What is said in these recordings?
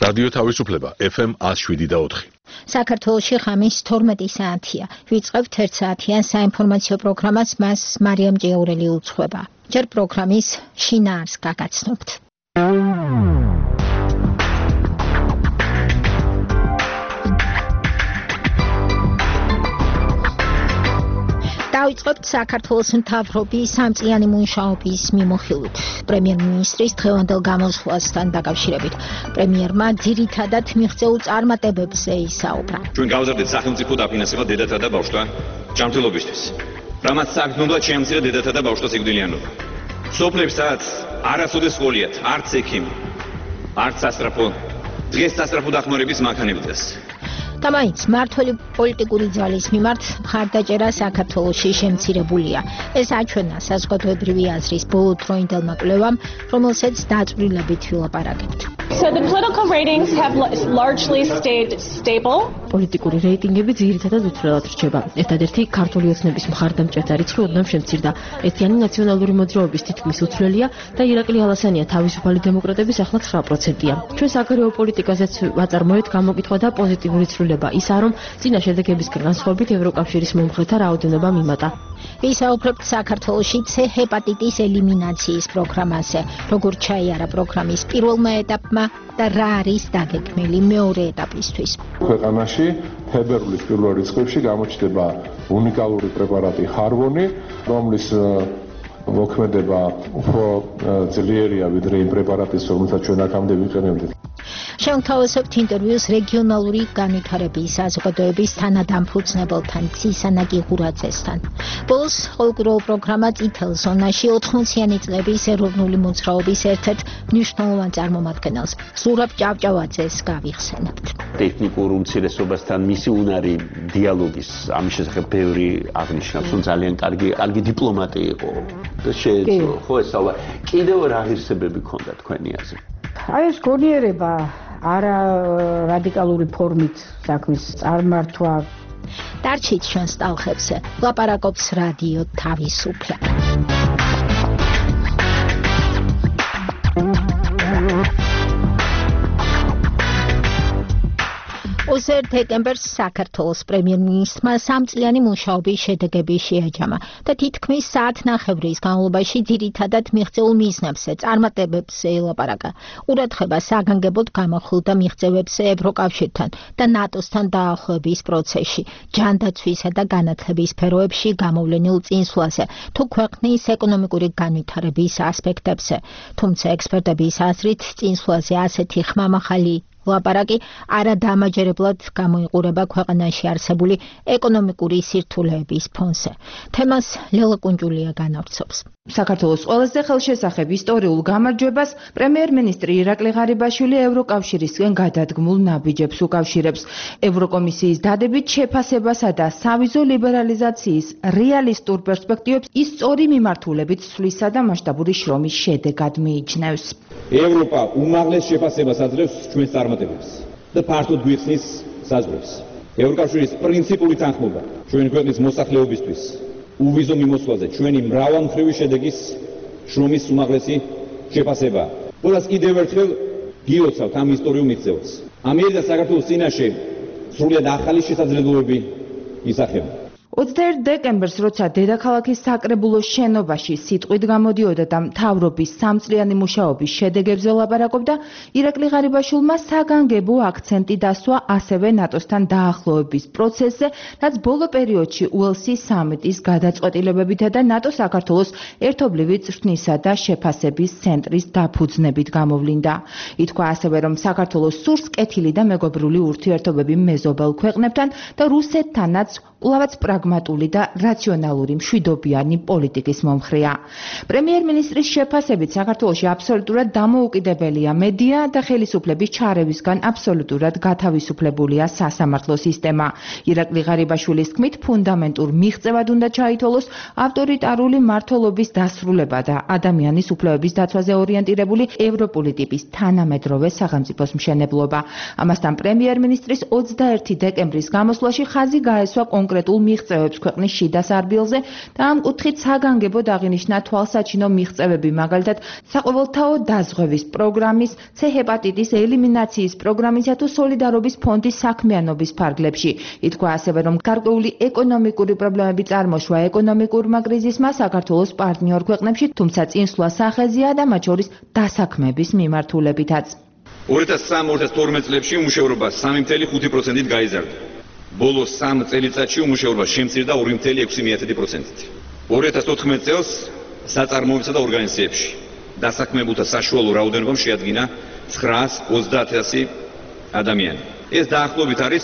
რადიო თავისუფლება FM 107.4. საქართველოში ღამის 12 საათია. ვიწყებთ 1 საათიან საინფორმაციო პროგრამას, მას მარიამ ჭიაურელი უძღვება. ჯერ პროგრამის შინაარს გაგაცნობთ. დავიწყებთ საქართველოს მთავრობის სამწლიანი მუშაობის მიმოხილვით. პრემიერ-მინისტრის დღევანდელ გამოსვლასთან დაკავშირებით პრემიერმა ძირითადად მიღწეულ წარმატებებზე ისაუბრა. ჩვენ გავზარდეთ სახელმწიფო დაფინანსება დედათა და ბავშვთა ჯანმრთელობისთვის. რამაც საგრძნობლად შეამცირა დედათა და ბავშვთა სიკვდილიანობა. სოფლებსაც არასოდეს სკოლიათ, არც ექიმი, არც სასწრაფო, დღეს სასწრაფო დახმარების მანქანებდეს. და მაინც მმართველი პოლიტიკური ძალის მიმართ მხარდაჭერა საქართველოში შემცირებულია. ეს აჩვენა საზოგადოებრივი აზრის ბოლოდროინდელმა კვლევამ, რომელსაც დაწვრილებით ვილაპარაკებთ. So the political ratings have largely stayed stable. პოლიტიკური რეიტინგები ძირითადად უთვლელად რჩება. ერთადერთი ქართული ოცნების მხარდამჭერთა რიცხვი ოდნავ შემცირდა. ერთიანი ნაციონალური მოძრაობის თითქმის უცვლელია და ირაკლი ალასანია თავისუფალი დემოკრატების ახლა 9%-ია. ჩვენ საგარეო პოლიტიკაზეც ვაწარმოეთ გამოკითხვა და პოზიტიური ცვლილება ისაა, რომ წინა შედეგებისგან განსხვავებით ევროკავშირის მომხრეთა რაოდენობა მიმატა. ვისაუბრებთ საქართველოში C ჰეპატიტის ელიმინაციის პროგრამაზე, როგორ ჩაიარა პროგრამის პირველმა ეტაპმა და რა არის დაგეგმილი მეორე ეტაპისთვის. ქვეყანაში თებერვლის პირველ რიცხვებში გამოჩნდება უნიკალური პრეპარატი ჰარვონი, რომლის მოქმედება უფრო ძლიერია ვიდრე იმ პრეპარატის, რომელსაც ჩვენ აქამდე ვიყენებდით. შევთავაზებთ ინტერვიუს რეგიონალური განვითარების საზოგადოების თანადამფუძნებელთან ცისანაკი ღურაძესთან. ბოლოს ყოველკვირეულ პროგრამა წითელ ზონაში 80-იანი წლების ეროვნული მოძრაობის ერთ-ერთ მნიშვნელოვან წარმომადგენელს ზურაბ ჭავჭავაძეს გავიხსენებთ. ტექნიკურ უმცირესობასთან მისი უნარი დიალოგის ამის შესახებ ბევრი აღნიშნავს, რომ ძალიან კარგი დიპლომატი იყო. და შეეძლო ხო ესალა კიდევ რა ღირსებები ჰქონდა თქვენი აზრით? აი ეს გონიერება არა რადიკალური ფორმით საქმის წარმართვა. დარჩით ჩვენს ტალღებზე, ლაპარაკობს რადიო თავისუფლება. 20 დეკემბერს საქართველოს პრემიერ-მინისტრმა სამწლიანი მუშაობის შედეგები შეაჯამა და თითქმის საათნახევრის განმავლობაში ძირითადად მიღწეულ მიზნებზე, წარმატებებზე ელაპარაკა. ყურადღება საგანგებოდ გამახვილდა მიღწევებზე ევროკავშირთან და ნატოსთან დაახლოების პროცესში, ჯანდაცვისა და განათლების სფეროებში გამოვლენილ წინსვლაზე, თუ ქვეყნის ეკონომიკური განვითარების ასპექტებზე. თუმცა ექსპერტების აზრით, წინსვლაზე ასეთი ხმამაღალი ლაპარაკი არადამაჯერებლად გამოიყურება ქვეყანაში არსებული ეკონომიკური სირთულეების ფონზე. თემას ლელა კუნჯულია განავრცობს. საქართველოს ყველაზე ხელშესახებ ისტორიულ გამარჯვებას პრემიერ-მინისტრი ირაკლი ღარიბაშვილი ევროკავშირისგან გადადგმულ ნაბიჯებს უკავშირებს. ევროკომისიის დადებით შეფასებასა და სავიზო ლიბერალიზაციის რეალისტურ პერსპექტივებს ის სწორი მიმართულებით ცვლისა და მასშტაბური შრომის შედეგად მიიჩნევს. ევროპა უმაღლეს შეფასებას აძლევს ჩვენს წარმატებებს და ფართოდ გვიხსნის საზღვრებს. ევროკავშირის პრინციპული თანხმობა ჩვენი ქვეყნის მოსახლეობისთვის უვიზო მიმოსვლაზე ჩვენი მრავალმხრივი შედეგის შრომის უმაღლესი შეფასება. ყველას კიდევ ერთხელ გილოცავთ ამ ისტორიულ მიღწევას. ამიერი და საქართველოს წინაშე სრულიად ახალი შესაძლებლობები ისახება. 21 დეკემბერს, როცა დედაქალაქის საკრებულოს შენობაში სიტყვით გამოდიოდა და მთავრობის სამწლიანი მუშაობის შედეგებზე ლაპარაკობდა, ირაკლი ღარიბაშვილმა საგანგებო აქცენტი დასვა ასევე ნატოსთან დაახლოების პროცესზე, რაც ბოლო პერიოდში უელსის სამიტის გადაწყვეტილებებითა და ნატო-საქართველოს ერთობლივი წვრთნისა და შეფასების ცენტრის დაფუძნებით გამოვლინდა. ითქვა ასევე, რომ საქართველოს სურს კეთილი და მეგობრული ურთიერთობები მეზობელ ქვეყნებთან და რუსეთთანაც კვლავაც პრაგმატული და რაციონალური მშვიდობიანი პოლიტიკის მომხრეა. პრემიერ-მინისტრის შეფასებით საქართველოში აბსოლუტურად დამოუკიდებელია მედია და ხელისუფლების ჩარევისგან აბსოლუტურად გათავისუფლებულია სასამართლო სისტემა. ირაკლი ღარიბაშვილის თქმით, ფუნდამენტურ მიღწევად უნდა ჩაითვალოს ავტორიტარული მმართველობის დასრულება და ადამიანის უფლებების დაცვაზე ორიენტირებული ევროპული ტიპის თანამედროვე სახელმწიფოს მშენებლობა. ამასთან პრემიერ-მინისტრის 21 დეკემბრის გამოსვლაში ხაზი გაესვა კონკრეტულ მიღწევებს მიღწევებს ქვეყნის შიდა სარბილზე და ამ კუთხით საგანგებოდ აღინიშნა თვალსაჩინო მიღწევები, მაგალითად საყოველთაო დაზღვევის პროგრამის, C ჰეპატიტის ელიმინაციის პროგრამისა თუ სოლიდარობის ფონდის საქმიანობის ფარგლებში. ითქვა ასევე, რომ გარკვეული ეკონომიკური პრობლემები წარმოშვა ეკონომიკურმა კრიზისმა საქართველოს პარტნიორ ქვეყნებში, თუმცა წინსვლა სახეზია და მათ შორის დასაქმების მიმართულებითაც. 2003-2012 წლებში უმუშევრობა 3.5%-ით გაიზარდა. ბოლო 3 წელიწადში უმუშევრობა შემცირდა 2.6%-ით. 2014 წელს საწარმოებსა და ორგანიზაციებში დასაქმებულთა საშუალო რაოდენობა შეადგინა 930,000 ადამიანი. ეს დაახლოებით არის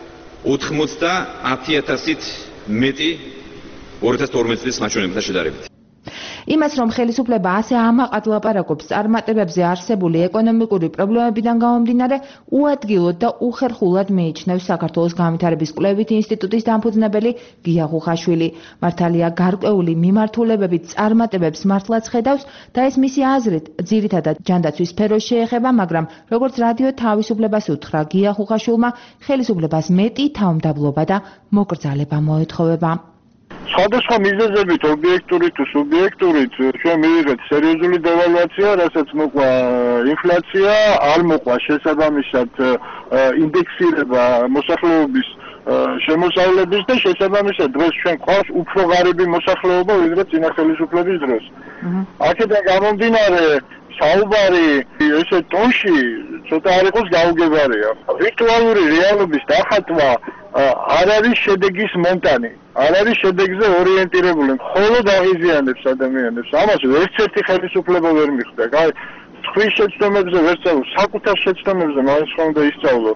90,000-ით მეტი 2012 წლის მაჩვენებებთან შედარებით. იმას, რომ ხელისუფლება ასე ამაყად ლაპარაკობს წარმატებებზე არსებული ეკონომიკური პრობლემებიდან გამომდინარე, უადგილოდ და უხერხულად მიიჩნევს საქართველოს განვითარების კვლევით ინსტიტუტის დამფუძნებელი გია ხუხაშვილი. მართალია გარკვეული მიმართულებებით წარმატებებს მართლაც ხედავს და ეს მისი აზრით ძირითადად ჯანდაცვის სფეროს შეეხება, მაგრამ როგორც რადიო თავისუფლებას უთხრა გია ხუხაშვილმა, ხელისუფლებას მეტი თავმდაბლობა და მოკრძალება მოეთხოვება. სხვადასხვა მიზეზებით, ობიექტური თუ სუბიექტურით, ჩვენ მივიღეთ სერიოზული დევალვაცია, რასაც მოყვა ინფლაცია, არ მოყვა შესაბამისად ინდექსირება მოსახლეობის შემოსავლების და შესაბამისად დღეს ჩვენ ყავს უფრო ღარიბი მოსახლეობა, ვიდრე წინა ხელისუფლების დროს. აქედან გამომდინარე, საუბარი ესე ტონში ცოტა არ იყოს გაუგებარია. ვირტუალური რეალობის დახატვა არ არის შედეგის მონტანი, არ არის შედეგზე ორიენტირებული, მხოლოდ აღიზიანებს ადამიანებს. ამას ვერცერთი ხელისუფლება ვერ მიხვდა. სხვის შეცდომებზე ვერ სწავლობს, საკუთარ შეცდომებზე მაინც ხომ და ისწავლო.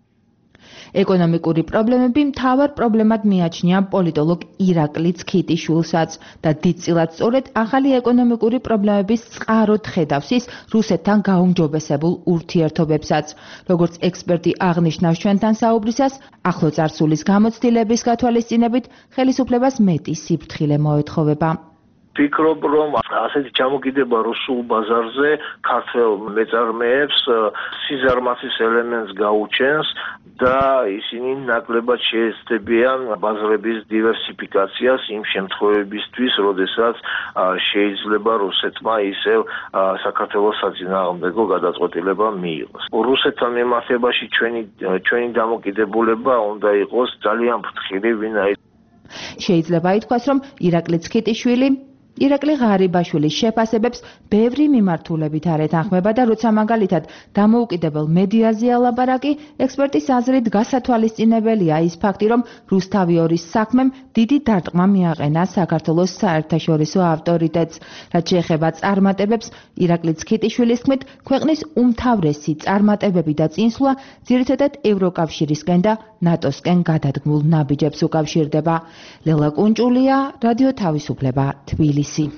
ეკონომიკური პრობლემები მთავარ პრობლემად მიაჩნია პოლიტოლოგ ირაკლი ცქიტიშვილსაც და დიდწილად სწორედ ახალი ეკონომიკური პრობლემების წყაროდ ხედავს ის რუსეთთან გაუმჯობესებულ ურთიერთობებსაც. როგორც ექსპერტი აღნიშნავს ჩვენთან საუბრისას, ახლო წარსულის გამოცდილების გათვალისწინებით ხელისუფლებას მეტი სიფრთხილე მოეთხოვება. ვფიქრობ, რომ ასეთი ჩამოკიდება რუსულ ბაზარზე ქართველ მეწარმეებს სიზარმაცის ელემენტს გაუჩენს და ისინი ნაკლებად შეეცდებიან ბაზრების დივერსიფიკაციას იმ შემთხვევებისთვის, როდესაც შეიძლება რუსეთმა ისევ საქართველოს საწინააღმდეგო გადაწყვეტილება მიიღოს. რუსეთთან მიმართებაში ჩვენი დამოკიდებულება უნდა იყოს ძალიან ფრთხილი, ვინაიდან შეიძლება ითქვას, რომ ირაკლი ცქიტიშვილი ირაკლი ღარიბაშვილის შეფასებებს ბევრი მიმართულებით არ ეთანხმება და როცა მაგალითად დამოუკიდებელ მედიაზეა ლაპარაკი, ექსპერტის აზრით გასათვალისწინებელია ის ფაქტი, რომ რუსთავი ორის საქმემ დიდი დარტყმა მიაყენა საქართველოს საერთაშორისო ავტორიტეტს. რაც შეეხება წარმატებებს, ირაკლი ცქიტიშვილის თქმით, ქვეყნის უმთავრესი წარმატებები და წინსვლა ძირითადად ევროკავშირისკენ და ნატოსკენ გადადგმულ ნაბიჯებს უკავშირდება. ლელა კუნჭულია, რადიო თავისუფლება, თბილისი.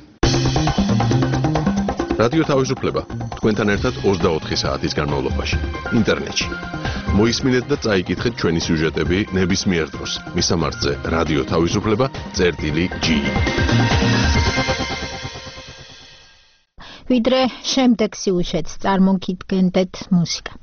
რადიო თავისუფლება თქვენთან ერთად 24 საათის განმავლობაში ინტერნეტში. მოისმინეთ და წაიკითხეთ ჩვენი სიუჟეტები ნებისმიერ დროს. მისამართზე რადიო თავისუფლება.g. ვიდრე შემდეგ სიუჟეტს წარმოგიდგენთ მუსიკა.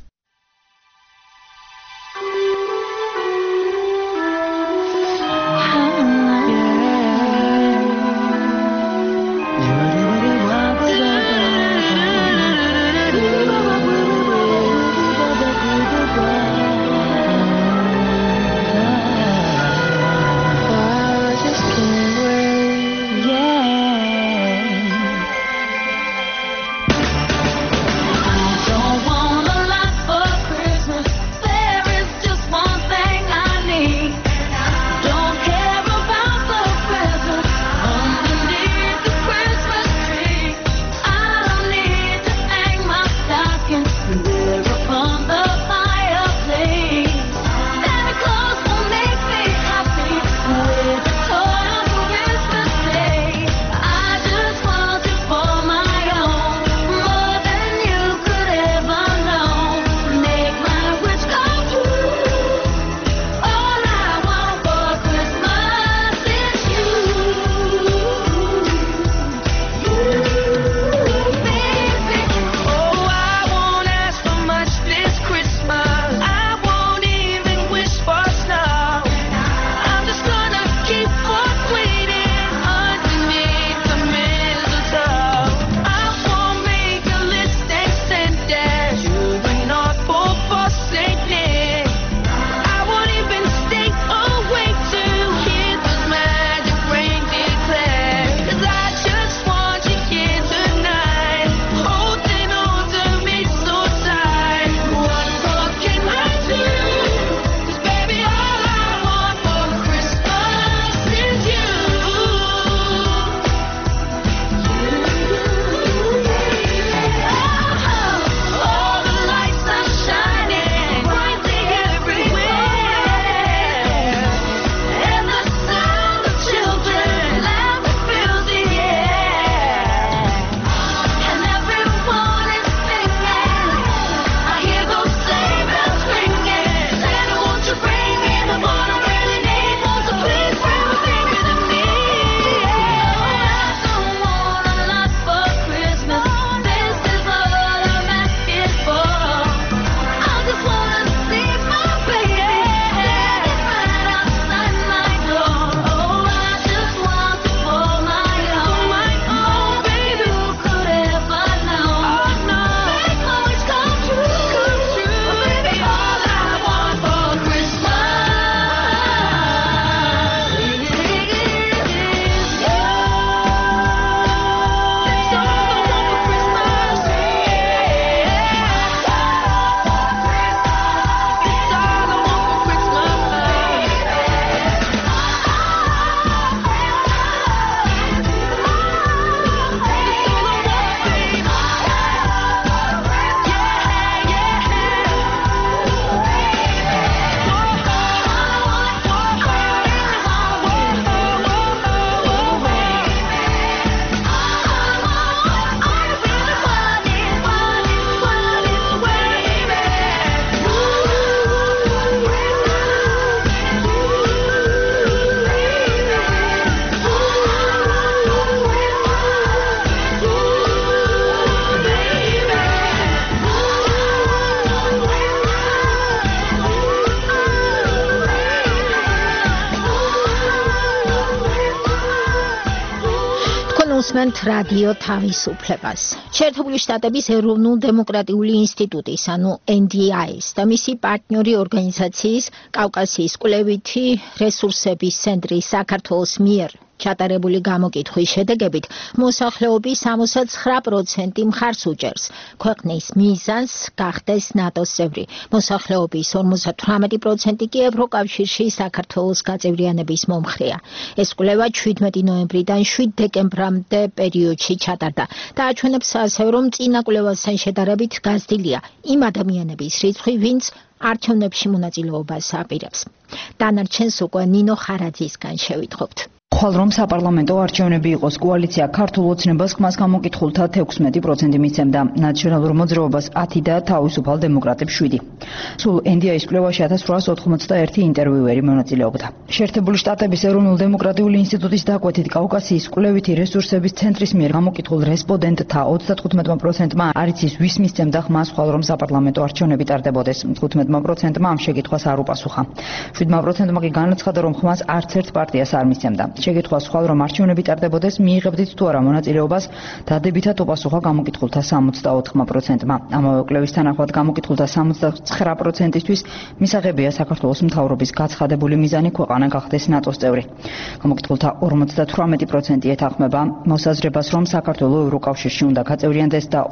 Don't wanna lie. გისმენთ რადიო თავისუფლებას. შეერთებული შტატების ეროვნულ დემოკრატიული ინსტიტუტის, ანუ NDI-ის და მისი პარტნიორი ორგანიზაციის კავკასიის კვლევითი რესურსების ცენტრის საქართველოს მიერ ჩატარებული გამოკითხვის შედეგებით მოსახლეობის 69% მხარს უჭერს ქვეყნის მიზანს გახდეს ნატოს წევრი. მოსახლეობის 58% კი ევროკავშირში საქართველოს გაწევრიანების მომხრეა. ეს კვლევა 17 ნოემბრიდან 7 დეკემბრამდე პერიოდში ჩატარდა და აჩვენებს ასევე, რომ წინა კვლევასთან შედარებით გაზრდილია იმ ადამიანების რიცხვი, ვინც არჩევნებში მონაწილეობას აპირებს. დანარჩენს უკვე ნინო ხარაძისგან შევიტყობთ. ხვალ რომ საპარლამენტო არჩევნები იყოს, კოალიცია ქართულ ოცნებას ხმას გამოკითხულთა 16% მიცემდა, ნაციონალურ მოძრაობას 10 და თავისუფალ დემოკრატებს 7. სულ NDI-ის კვლევაში 1891 ინტერვიუერი მონაწილეობდა. შეერთებული შტატების ეროვნულ დემოკრატიული ინსტიტუტის დაკვეთით, კავკასიის კვლევითი რესურსების ცენტრის მიერ გამოკითხულ რესპონდენტთა 35%-მა არ იცის ვის მისცემდა ხმას, ხვალ რომ საპარლამენტო არჩევნები ტარდებოდეს. 15%-მა ამ შეკითხვას არ უპასუხა. 7%-მა კი განაცხადა, რომ ხმას არც ერთ პარტიას არ მისცემდა. შეკითხვას ხვალ რომ არჩევნები ტარდებოდეს, მიიღებდით თუ არა მონაწილეობას, დადებითად უპასუხა გამოკითხულთა 64%-მა. ამავე კვლევის თანახმად გამოკითხულთა 79%-ისთვის მისაღებია საქართველოს მთავრობის გაცხადებული მიზანი ქვეყანა გახდეს ნატოს წევრი. გამოკითხულთა 58% ეთანხმება მოსაზრებას, რომ საქართველო ევროკავშირში უნდა გაწევრიანდეს და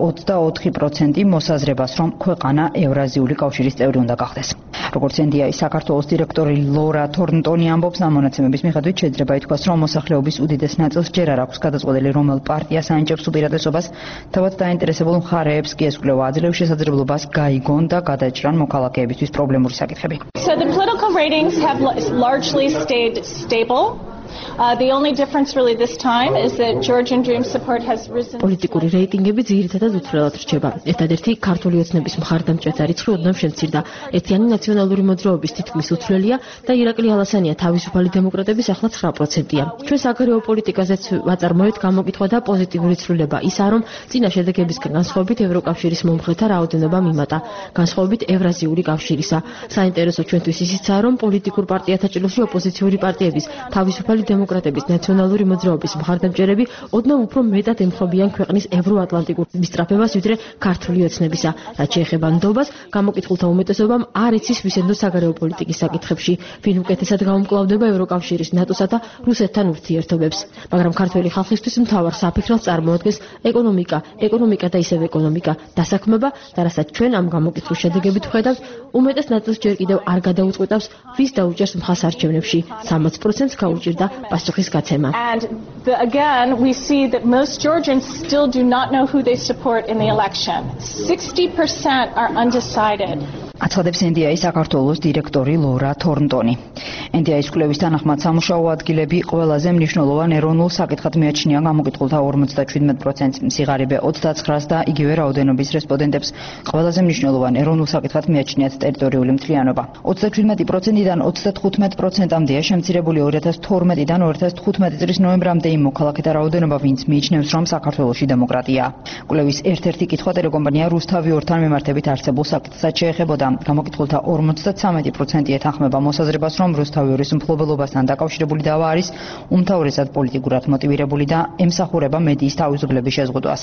24% მოსაზრებას, რომ ქვეყანა ევრაზიული კავშირის წევრი უნდა გახდეს. როგორც NDI-ის საქართველოს დირექტორი ლორა თორნტონი ამბობს, ამ მონაცემების მიხედვით შეიძლება ითქვას, რომ მოსახლეობის უდიდეს ნაწილს ჯერ არ აქვს გადაწყვეტილი, რომელ პარტიას აინჭებს უპირატესობას, თავად დაინტერესებულ მხარეებს კი ეს კვლევა აძლევს შესაძლებლობას გაიგონ და გადაჭრან მოქალაქეებისთვის პრობლემური საკითხები. So the political ratings have largely stayed stable. The only difference really this time is that Georgian Dream support has risen. პოლიტიკური რეიტინგები ძირითადად უცვლელად რჩება. ერთადერთი ქართული ოცნების მხარდამჭერთა რიცხვი ოდნავ შემცირდა. ერთიანი ნაციონალური მოძრაობის თითქმის უცვლელია და ირაკლი ალასანია თავისუფალი დემოკრატების ახლა 9%-ია. ჩვენ საგარეო პოლიტიკაზეც ვაწარმოებთ გამოკითხვა და პოზიტიური ცვლილება ისაა, რომ წინა შედეგებისგან განსხვავებით ევროკავშირის მომხრეთა რაოდენობა მიმატა, განსხვავებით ევრაზიული კავშირისა. საინტერესო ჩვენთვის ისიცაა, რომ პოლიტიკურ პარტიათა ჭრილში ოპოზიციური პარტიების თავისუფალი დემოკრატების ნაციონალური მოძრაობის მხარდამჭერები ოდნავ უფრო მეტად ემხრობიან ქვეყნის ევროატლანტიკურ მისწრაფებას, ვიდრე ქართული ოცნებისა. რაც შეეხება ნდობას, გამოკითხულთა უმეტესობამ არ იცის ვისენდო საგარეო პოლიტიკის საკითხებში, ვინ უკეთესად გაუმკლავდება ევროკავშირის, ნატოსა და რუსეთთან ურთიერთობებს. მაგრამ ქართველი ხალხისთვის მთავარ საფიქროს წარმოადგენს ეკონომიკა და ისევ ეკონომიკა, დასაქმება და რასაც ჩვენ ამ გამოკითხვის შედეგებით ვხედავთ, უმეტეს ნაწილს ჯერ კიდევ არ გადაუწყვეტავს, ვის დაუჭერს მხარს არჩევნებში. 60%-ს გაუჭირდა პასუხის გაცემა. And again, we see that most Georgians still do not know who they support in the election. 60% are undecided. აცხადებს NDI-ის საქართველოს დირექტორი ლორა თორნტონი. NDI-ის კვლევის თანახმად სამუშაო ადგილები ყველაზე მნიშვნელოვან ეროვნულ საკითხად მიაჩნია გამოკითხულთა 57%-ს, სიღარიბე 29%-ს და იგივე რაოდენობის რესპონდენტებს ყველაზე მნიშვნელოვან ეროვნულ საკითხად მიაჩნიათ ტერიტორიული მთლიანობა. 37%-დან 35%-მდეა შემცირებული 2012-დან 2015 წლის ნოემბრამდე იმ მოქალაქეთა რაოდენობა, ვინც მიიჩნევს, რომ საქართველოში დემოკრატიაა. კვლევის ერთ-ერთი კითხვა ტელეკომპანია რუსთავი 2-თან მიმართებით არსებულ საკითხსაც შეეხებოდა. გამოკითხულთა 53% ეთანხმება მოსაზრებას, რომ რუსთავი 2-ის მფლობელობასთან დაკავშირებული დავა არის უმთავრესად პოლიტიკურად მოტივირებული და ემსახურება მედიის თავისუფლების შეზღუდვას.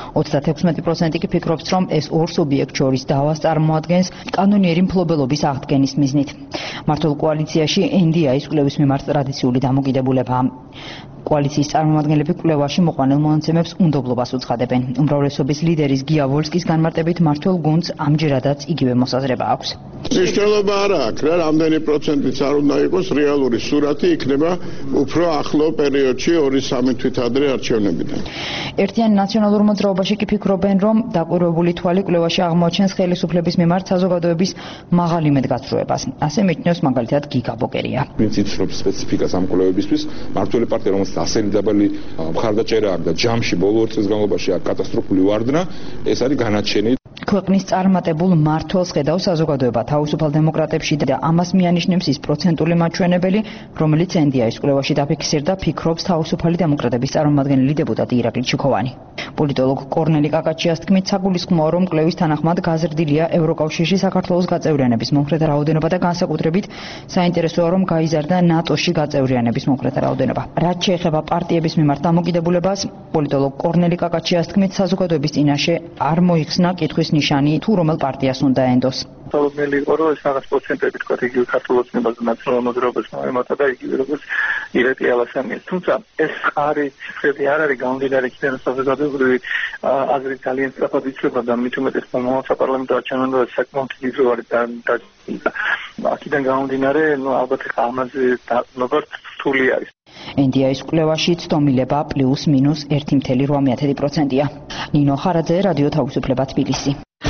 36% კი ფიქრობს, რომ ეს ორ სუბიექტ შორის დავას წარმოადგენს კანონიერი მფლობელობის აღდგენის მიზნით. მართულ კოალიციაში NDI-ის კვლევის მიმართ ტრადიციული დამოკიდებულებაა. კოალიციის წარმომადგენლები კვლევაში მოყვანილ მონაცემებს უნდობლობას უცხადებენ. უმრავლესობის ლიდერის გია ვოლსკის განმარტებით მართულ გუნდს ამჯერადაც იგივე მოსაზრება აქვს. მნიშვნელობა არ აქვს, რა რამდენი პროცენტიც არ უნდა იყოს, რეალური სურათი იქნება უფრო ახლო პერიოდში 2-3 თვით ადრე არჩევნებიდან. ერთიან ნაციონალურ მოძრაობაში კი ფიქრობენ, რომ დაკვირვებული თვალი კვლევაში აღმოაჩენს ხელისუფლების მიმართ საზოგადოების მაღალი მედგაცრუებას. ასე მიჩნევს მაგალითად გიგა ბოკერია. ვინც იცნობს სპეციფიკას ამ კვლევებისთვის, მართველი პარტია, რომელსაც ასეთი დაბალი მხარდაჭერა აქვს და ჯამში ბოლო 2 წლის განმავლობაში აქვს კატასტროფული ვარდნა, ეს არის განაჩენი. ქვეყნის წარმატებულ მმართველს ხედავს საზოგადოება თავისუფალ დემოკრატებში და ამას მიანიშნებს ის პროცენტული მაჩვენებელი, რომელიც NDI-ის კვლევაში დაფიქსირდა, ფიქრობს თავისუფალი დემოკრატების წარმომადგენელი დეპუტატი ირაკლი ჩიქოვანი. პოლიტოლოგ კორნელი კაკაჩიას თქმით, საგულისხმოა, რომ კვლევის თანახმად გაზრდილია ევროკავშირში საქართველოს გაწევრიანების მომხრეთა რაოდენობა და განსაკუთრებით საინტერესოა, რომ გაიზარდა ნატოში გაწევრიანების მომხრეთა რაოდენობა. რაც შეეხება პარტიების მიმართ დამოკიდებულებას, პოლიტოლოგ კორნელი კაკაჩიას თქმით, საზოგადოების წინაშე არ მოიხსნა კითხვის ნიშანი, თუ რომელ პარტიას უნდა ენდოს. Სალოდნელი იყო, რომ ეს რაღაც პროცენტები თქვა იგივე ქართულ ოცნებას და ნაციონალურ მოძრაობას მოემატა და იგივე როგორც ირაკლი ალასანიას. თუმცა ეს ხარი ციფრები არ არის გამომდინარე იქიდან, რომ საზოგადოებრივი აზრი ძალიან სწრაფად იცვლება და მით უმეტეს მომავალ საპარლამენტო არჩევნებში საკმაოდ დიდი როლი და აქედან გამომდინარე, ალბათ ამაზე დაყრდნობა რთული არის. NDI-ის კვლევაში ცდომილება +-1.8%-ია. ნინო ხარაძე, რადიო თავისუფლება, თბილისი.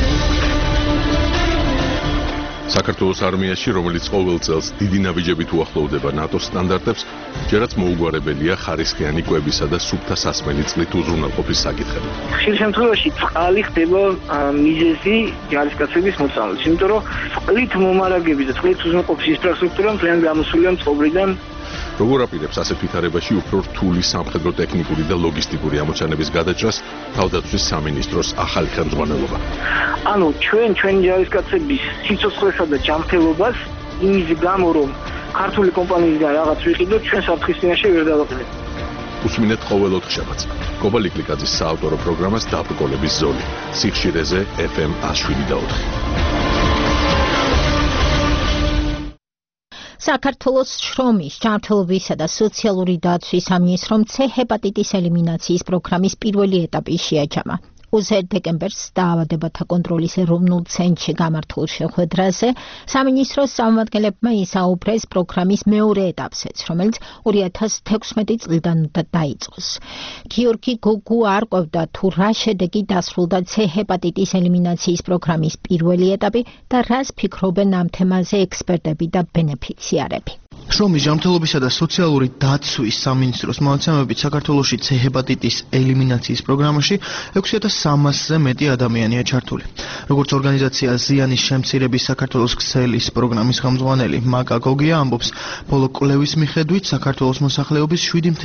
საქართველოს არმიაში, რომელიც ყოველ წელს დიდი ნაბიჯებით უახლოვდება ნატოს სტანდარტებს, ჯერაც მოუგვარებელია ხარისხიანი კვებისა და სუფთა სასმელი წყლით უზრუნველყოფის საკითხები. ხშირ შემთხვევაში წყალი ხდება მიზეზი ჯარისკაცების მოწამვლის, იმიტომ რომ წყლით მომარაგების და წყლით უზრუნველყოფის ინფრასტრუქტურა მთლიანად გამოსულია წყობრიდან. როგორ აპირებს ასეთ ვითარებაში უფრო რთული სამხედრო ტექნიკური და ლოგისტიკური ამოცანების გადაჭრას თავდაცვის სამინისტროს ახალი ხელმძღვანელობა? ანუ ჩვენი ჯარისკაცების სიცოცხლესა და ჯანმრთელობას იმის გამო, რომ ქართული კომპანიისგან რაღაც ვიყიდოთ, ჩვენ საფრთხის წინაშე ვერ დავაყენებთ. უსმინეთ ყოველ ოთხშაბათს. კობა ლიკლიკაძის საავტორო პროგრამას დაბრკოლების ზოლი. სიხშირეზე FM 107.4. საქართველოს შრომის, ჯანმრთელობისა და სოციალური დაცვის სამინისტრომ C ჰეპატიტის ელიმინაციის პროგრამის პირველი ეტაპი შეაჩამა. 20 დეკემბერს დაავადებათა კონტროლის ეროვნულ ცენტრში გამართულ შეხვედრაზე სამინისტროს წარმომადგენლებმა ისაუბრეს პროგრამის მეორე ეტაპზეც, რომელიც 2016 წლიდან უნდა დაიწყოს. გიორგი გოგუ არ ყვევდა თუ რა შედეგი დასრულდა C ჰეპატიტის ელიმინაციის პროგრამის პირველი ეტაპი და რას ფიქრობენ ამ თემაზე ექსპერტები და ბენეფიციარები. შრომის, ჯანმრთელობისა და სოციალური დაცვის სამინისტროს მონაცემებით საქართველოში C ჰეპატიტის ელიმინაციის პროგრამაში 6300-ზე მეტი ადამიანია ჩართული. როგორც ორგანიზაცია ზიანის შემცირების საქართველოს ქსელის პროგრამის ხელმძღვანელი მაკა გოგია ამბობს, ბოლო კვლევის მიხედვით საქართველოს მოსახლეობის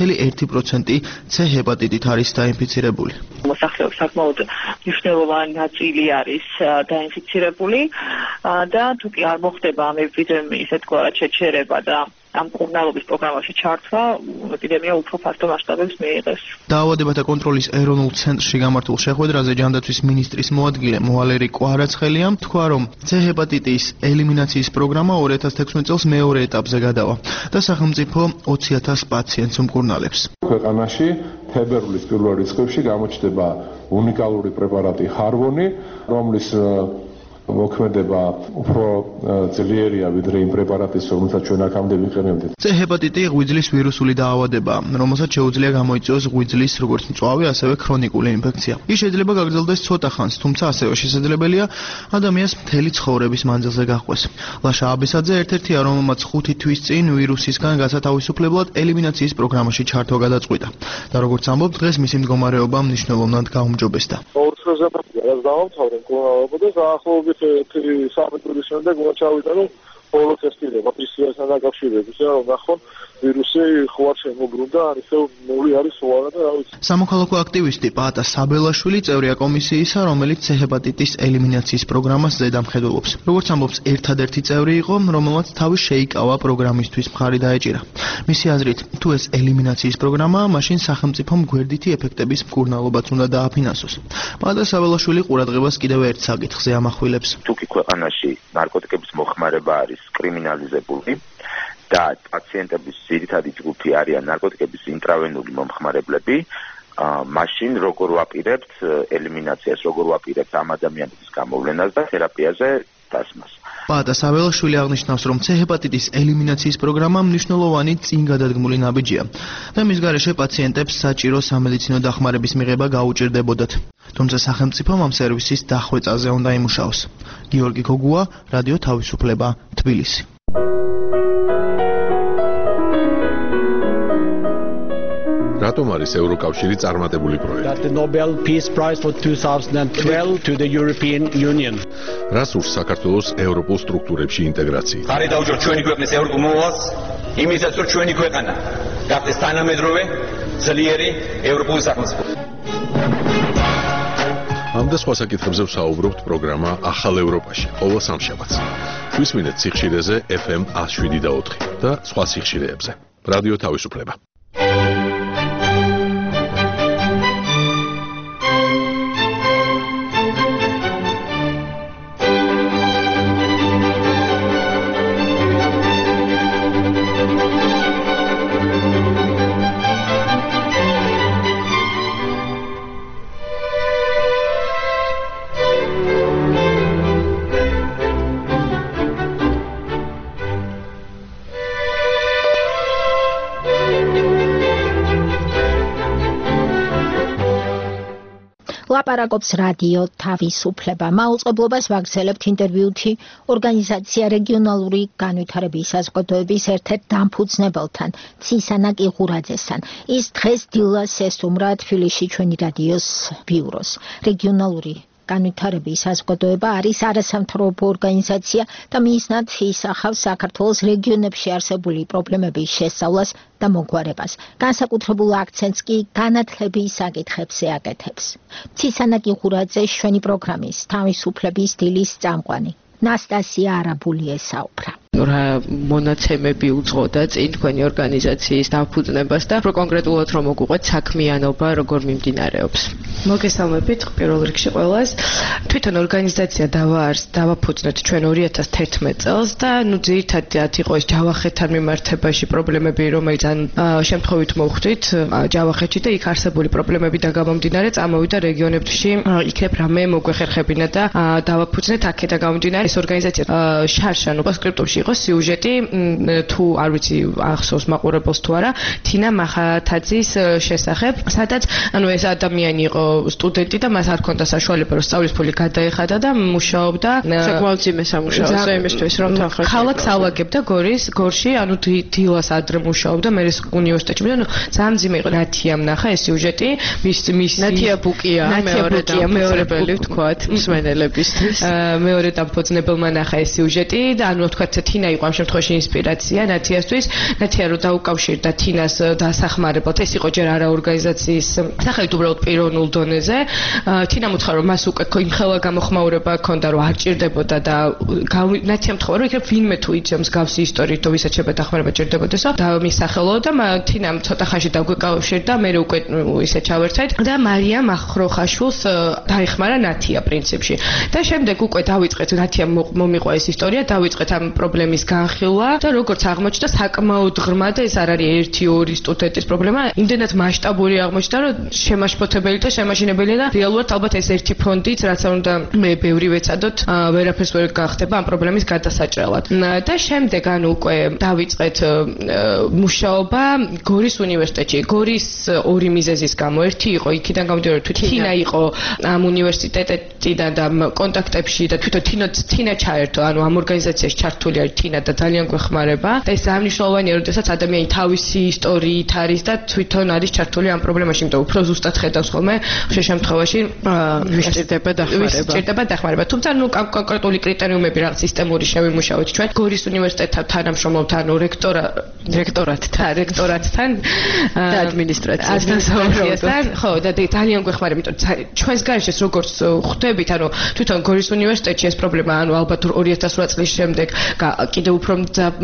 7.1% C ჰეპატიტით არის დაინფიცირებული. მოსახლეობის საკმაოდ მნიშვნელოვანი ნაწილი არის დაინფიცირებული და თუ კი არ მოხდება ამ ეპიდემიის ერთგვარად შეჩერება და ამ კურნალობის პროგრამაში ჩართვა, ეპიდემია უფრო ფართო მასშტაბებს მიიღეს. დაავადებათა კონტროლის ეროვნულ ცენტრში გამართულ შეხვედრაზე ჯანდაცვის მინისტრის მოადგილე მოალერი კვარაცხელიამ თქვა, რომ C ჰეპატიტის ელიმინაციის პროგრამა 2016 წელს მეორე ეტაპზე გადავა და სახელმწიფო 20,000 პაციენტს უმკურნალებს. ქვეყანაში თებერვლის პირველ რიცხვებში გამოჩნდება უნიკალური პრეპარატი ჰარვონი, რომლის მოქმედება უფრო ძლიერია ვიდრე იმ პრეპარატის, რომელსაც ჩვენ აქამდე ვიყენებდით. C ჰეპატიტი ღვიძლის ვირუსული დაავადებაა, რომელსაც შეუძლია გამოიწვიოს ღვიძლის როგორც მწვავე, ასევე ქრონიკული ინფექცია. ის შეიძლება გაგრძელდეს ცოტა ხანს, თუმცა ასევე შესაძლებელია ადამიანს მთელი ცხოვრების მანძილზე გაჰყვეს. ლაშა აბესაძე ერთ-ერთია, რომელმაც 5 თვის წინ ვირუსისგან გასათავისუფლებლად ელიმინაციის პროგრამაში ჩართვა გადაწყვიტა. და როგორც ამბობს, დღეს მისი მდგომარეობა მნიშვნელოვნად გაუმჯობესდა. რაც დავამთავრე მკურნალობა და დაახლოებით 3 წლის შემდეგ უნდა ჩავიდა, რომ ბოლო ტესტირება PCR-თან დაკავშირებით, რომ ნახონ ვირუსი ხო არ შემოbrunდა, არ ისე ნული არის ხო არა და რა ვიცი. სამოქალაქო აქტივისტი პაატა საბელაშვილი წევრია კომისიისა, რომელიც C ჰეპატიტის ელიმინაციის პროგრამას ზედამხედველობს. როგორც ამბობს, ერთადერთი წევრი იყო, რომელმაც თავი შეიკავა პროგრამისთვის მხარი დაეჭირა. მისი აზრით, თუ ეს ელიმინაციის პროგრამაა, მაშინ სახელმწიფომ გვერდითი ეფექტების მკურნალობაც უნდა დააფინანსოს. პაატა საბელაშვილი ყურადღებას კიდევ ერთ საკითხზე ამახვილებს. თუ კი ქვეყანაში ნარკოტიკების მოხმარება არის კრიმინალიზებული და პაციენტების ძირითადი ჯგუფი არიან ნარკოტიკების ინტრავენული მომხმარებლები, მაშინ როგორ ვაპირებთ ელიმინაციას, როგორ ვაპირებთ ამ ადამიანების გამოვლენას და თერაპიაზე დასმას. პაატა საბელაშვილი აღნიშნავს, რომ C ჰეპატიტის ელიმინაციის პროგრამა მნიშვნელოვანი წინგადადგმული ნაბიჯია და მის გარეშე პაციენტებს საჭირო სამედიცინო დახმარების მიღება გაუჭირდებოდათ. თუმცა სახელმწიფომ ამ სერვისის დახვეწაზე უნდა იმუშაოს. გიორგი გოგუა, რადიო თავისუფლება, თბილისი. რატომ არის ევროკავშირი წარმატებული პროექტი? That the Nobel Peace Prize for 2012 to the European Union. რას ურს საქართველოს ევროპულ სტრუქტურებში ინტეგრაცია? ხარი დაუჭიროთ ჩვენი ქვეყნის ევროპულ მოვალს, იმისაც რომ ჩვენი ქვეყანა გახდეს თანამედროვე, ძლიერი ევროპული სახელმწიფო. და სხვა საკითხებზე ვსაუბრობთ პროგრამა ახალ ევროპაში ყოველ სამშაბათს. 7 მინუტ სიხშირეზე FM 107.4 და სხვა სიხშირეებზე. რადიო თავისუფლება. ლაპარაკობს რადიო თავისუფლება. მაუწყებლობას ვაგრძელებთ ინტერვიუთი ორგანიზაცია რეგიონალური განვითარების საზოგადოების ერთ-ერთ დამფუძნებელთან, ცისანა კიღურაძესთან. ის დღეს დილას ესტუმრა თბილისში ჩვენი რადიოს ბიუროს. რეგიონალური განვითარების საზოგადოება არის არასამთავრობო ორგანიზაცია და მისნად ისახავს საქართველოს რეგიონებში არსებული პრობლემების შესწავლას და მოგვარებას. განსაკუთრებულ აქცენტს კი განათლების საკითხებზე აკეთებს. ცისანა კიღურაძე ჩვენი პროგრამის თავისუფლების დილის წამყვანი. ნასტასია არაბული ესაუბრა. რა მონაცემები უძღოდა წინ თქვენი ორგანიზაციის დაფუძნებას და კონკრეტულად რომ მოგუყვეთ საქმიანობა როგორ მიმდინარეობს. მოგესალმებით პირველ რიგში ყველას. თვითონ ორგანიზაცია დავაფუძნეთ ჩვენ 2011 წელს და ძირითადად იყო ეს ჯავახეთთან მიმართებაში პრობლემები, რომელიც შემთხვევით მოვხვდით ჯავახეთში და იქ არსებული პრობლემებიდან გამომდინარე წამოვიდა რეგიონებში, იქნებ რამე მოგვეხერხებინა და დავაფუძნეთ აქედან გამომდინარე ეს ორგანიზაცია შარშან პოსტსკრიპტუმში იყო სიუჟეტი თუ არ ვიცი ახსოვს მაყურებელს თუ არა თინა მახათაძის შესახებ, სადაც ეს ადამიანი იყო სტუდენტი და მას არ ჰქონდა საშუალება რომ სწავლის ფული გადაეხადა და მუშაობდა საკმაოდ ძიმე სამუშაოზე იმისთვის რომ თანხმობა ქალაქს ავაგებდა გორში, დილას ადრე მუშაობდა მე უნივერსიტეტში, ძალიან ძიმე იყო. ნათიამ ნახა ეს სიუჟეტი, მის ნათია ბუკია, მეორებელი ვთქვათ მსმენელებისთვის. მეორე დამფუძნებელმა ნახა ეს სიუჟეტი და ვთქვათ თინა იყო ამ შემთხვევაში ინსპირაცია ნათიასთვის. ნათია რომ დაუკავშირდა თინას დასახმარებლად, ეს იყო ჯერ არა ორგანიზაციის სახელით უბრალოდ პიროვნულ დონეზე. თინა მოთხრა რომ მას უკვე იმხელა გამოხმაურება ჰქონდა რომ არ ჭირდებოდა და ნათია მოთხრა რომ იქნებ ვინმე თუ იცი მსგავსი ისტორიით თუ ვისაც შეიძლება დახმარება ჭირდებოდესო და მისახელო და თინამ ცოტა ხანში დაგვეკავშირდა, მე უკვე ისე ჩავერთეთ და მარიამ ახროხაშვილს დაეხმარა ნათია პრინციპში. და შემდეგ უკვე დავიწყეთ ნათიამ მომიყვა ეს ისტორია, დავიწყეთ ამ პრობლემის განხილვა და როგორც აღმოჩნდა საკმაოდ ღრმა და ეს არ არის 1-2 სტუდენტის პრობლემა, იმდენად მასშტაბური აღმოჩნდა რომ შემაშფოთებელი და შემაშინებელია და რეალურად ალბათ ეს ერთი ფონდიც რაც არ უნდა მე ბევრი ვეცადოთ ვერაფერს ვერ გახდება ამ პრობლემის გადასაჭრელად. და შემდეგ უკვე დავიწყეთ მუშაობა გორის უნივერსიტეტში. გორის ორი მიზეზის გამო, ერთი იყო იქიდან გამომდინარე თუ თინა იყო ამ უნივერსიტეტიდან და კონტაქტებში და თვითონ თინა ჩაერთო, ანუ ამ ორგანიზაციაში ჩართული არის თინა და ძალიან გვეხმარება და ეს ძალიან მნიშვნელოვანია, როდესაც ადამიანი თავისი ისტორიით არის და თვითონ არის ჩართული ამ პრობლემაში, იმიტომ უფრო ზუსტად ხედავს ხოლმე ხშირ შემთხვევაში ვისჭირდება დახმარება. თუმცა კონკრეტული კრიტერიუმები რაღაც სისტემური შევიმუშავეთ ჩვენ გორის უნივერსიტეტთან თანამშრომლობთან, რექტორატთან და ადმინისტრაციასთან, ხო და ძალიან გვეხმარება, იმიტომ ჩვენს გარეშეს როგორც ხვდებით, ანუ თვითონ გორის უნივერსიტეტში ეს პრობლემა, ანუ ალბათ 2008 წლის შემდეგ კიდევ უფრო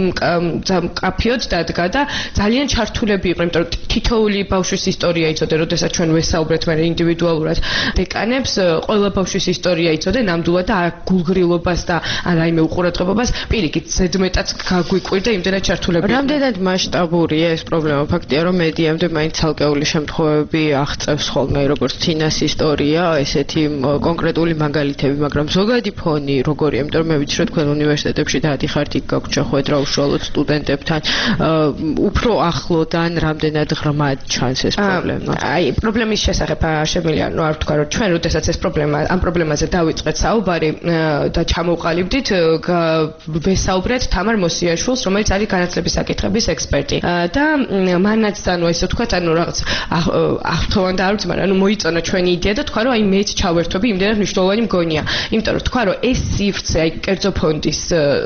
მკაფიოდ დადგა და ძალიან ჩართულები იყვნენ, იმიტომ რომ თითოეული ბავშვის ისტორია იცოდე, როდესაც ჩვენ ვესაუბრეთ მე ინდივიდუალურად დეკანებს, ყველა ბავშვის ისტორია იცოდე ნამდვილად და გულგრილობას და რაიმე უყურადღებობას პირიქით ზედმეტად გაგვიკვირდა იმდენად ჩართულები. რამდენად მასშტაბურია ეს პრობლემა? ფაქტია რომ მედიამდე მაინც ცალკეული შემთხვევები აღწევს ხოლმე როგორც თინას ისტორია, ესეთი კონკრეტული მაგალითები, მაგრამ ზოგადი ფონი როგორია? იმიტომ რომ მე ვიცი რომ თქვენ უნივერსიტეტებში დაადიხართ იქ გაქვთ შეხვედრა უშუალოდ სტუდენტებთან, უფრო ახლოდან რამდენად ღრმად ჩანს ეს პრობლემა? აი, პრობლემის შესახებ შემიძლია არ ვთქვა რომ ჩვენ როდესაც ეს ამ პრობლემაზე დავიწყეთ საუბარი და ჩამოვყალიბდით, ვესაუბრეთ თამარ მოსიაშვილს, რომელიც არის განათლების საკითხების ექსპერტი და მანაც ანუ ესე ვთქვათ, ანუ რაღაც აღთოვანდა არ ვიცი, მაგრამ ანუ მოიწონა ჩვენი იდეა და თქვა რომ აი მეც ჩავერთვები, იმდენად მნიშვნელოვანი მგონია. იმიტომ რომ თქვა რომ ეს სივრცე, აი კერძო ფონდის სივრცე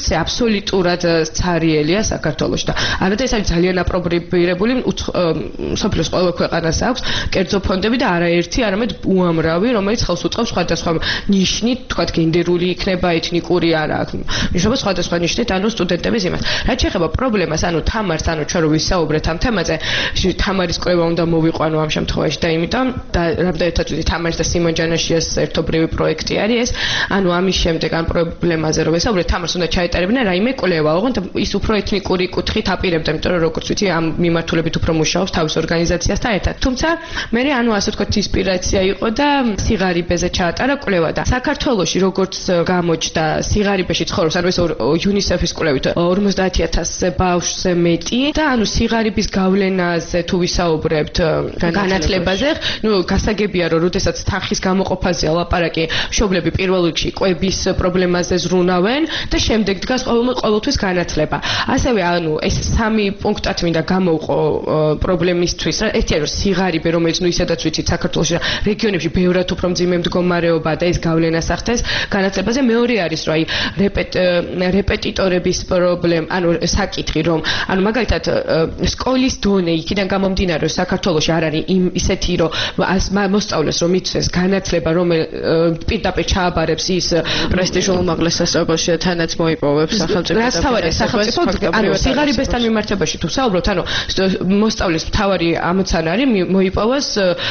რესურსი აბსოლუტურად ცარიელია საქართველოში და არადა ეს არის ძალიან აპრობირებული სოფლის ყველა ქვეყანას აქვს კერძო ფონდები და არაერთი არამედ უამრავი რომელიც ხელს უწყობს სხვადასხვა ნიშნით თქვა გენდერული იქნება ეთნიკური არა აქვს მნიშვნელობა სხვადასხვა ნიშნით ანუ სტუდენტების იმას რაც შეეხება პრობლემას ანუ თამარს ანუ ჩვენ რო ვისაუბრეთ ამ თემაზე თამარის კვლევა უნდა მოვიყვანო ამ შემთხვევაში და იმიტომ და რამდენადაც ვიცი თამარის და სიმონ ჯანაშიას ერთობრივი პროექტი არის ეს ანუ ამის შემდეგ ამ პრობლემაზე რო ვისაუბრეთ თამარს უნდა ჩაეტარებინა რაიმე კვლევა ოღონდ ის უფრო ეთნიკური კუთხით აპირებდა იმიტომ რომ როგორც ვიცი ამ მიმართულებით უფრო მუშაობს თავის ორგანიზაციასთან ერთად თუმცა მე ანუ ასე ვთქვათ ინსპირაცია იყო და სიღარიბეზე ჩაატარა კვლევა და საქართველოში როგორც გამოჩნდა სიღარიბეში ცხოვრობს ანუ ეს UNICEF-ის კვლევით 50000 ბავშვზე მეტი და ანუ სიღარიბის გავლენაზე თუ ვისაუბრებთ განათლებაზე ნუ გასაგებია რომ როდესაც თანხის გამოყოფაზეა ლაპარაკი მშობლები პირველ რიგში კვების პრობლემაზე ზრუნავენ და შემდეგ დგას ყოველთვის განათლება ასევე ანუ ეს სამი პუნქტად მინდა გამოვყო პრობლემისთვის რა ერთი არის სიღარიბე რომელიც ნუ ისედაც ვიცით საქართველოში რეგიონებში ბევრად უფრო მძიმე მდგომარეობა და ეს გავლენას ახდენს განათლებაზე მეორე არის რომ აი რეპეტიტორების პრობლემა ანუ საკითხი რომ ანუ მაგალითად სკოლის დონე იქიდან გამომდინარე რომ საქართველოში არ არის ისეთი რომ მოსწავლეს რომ იცეს განათლება რომ პირდაპირ ჩააბარებს ის პრესტიჟულ უმაღლეს სასწავლებელში თანაც მოიპოვებს სახელმწიფო ანუ სიღარიბესთან მიმართებაში თუ საუბრობთ ანუ მოსწავლის მთავარი ამოცანა არის მოიპოვოს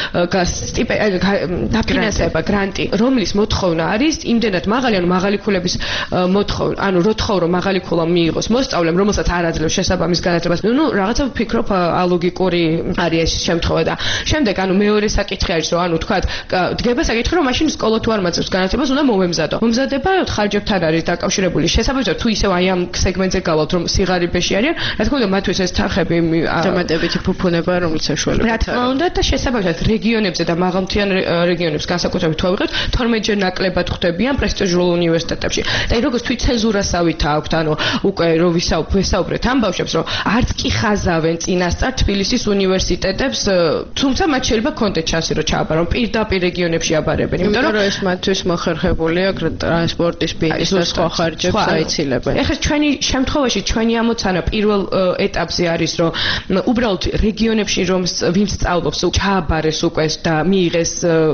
დაფინანსება გრანტი რომლის მოთხოვნა არის იმდენად მაღალი ანუ მაღალი ქულების მოთხოვნა ანუ რო თხოვ რომ მაღალი ქულა მიიღოს მოსწავლემ რომელსაც არ აძლევს შესაბამის განათლებას ნუ რაღაცა ვფიქრობ ალოგიკური არის ეს შემთხვევა და შემდეგ ანუ მეორე საკითხი არის რომ ანუ თქვა დგება საკითხი რომ მაშინ სკოლა თუ არ მაძლევს განათლებას უნდა მომემზადო მომზადება ხარჯებთან არის დაკავშირებული შესაბამისად თუ ისევ აი ამ სეგმენტზე გავალთ რომ სიღარიბეში არიან რა თქმა უნდა მათთვის ეს თანხები დამატებითი ფუფუნება რომელიც საშუალება რა თქმა უნდა და შესაბამისად რეგიონებზე და მაღალმთიან რეგიონებს განსაკუთრებით თუ ავიღებთ 12-ჯერ ნაკლებად ხვდებიან პრესტიჟულ უნივერსიტეტებში და აი როგორც თვითცენზურასავით აქვთ ანუ უკვე რო ვისაუბრეთ ამ ბავშვებს რომ არც კი ხაზავენ წინასწარ თბილისის უნივერსიტეტებს თუმცა მათ შეიძლება კონდეთ შანსი რომ ჩააბარონ პირდაპირ რეგიონებში აბარებენ იმიტომ რომ ეს მათთვის მოხერხებულია ტრანსპორტის ბილეთის და სხვა ხარჯებს აიცილებენ ეხლა ჩვენი შემთხვევაში ჩვენი ამოცანა პირველ ეტაპზე არის რომ უბრალოდ რეგიონებში რომ ვინც სწავლობს ჩააბარეს უკვე და მიიღეს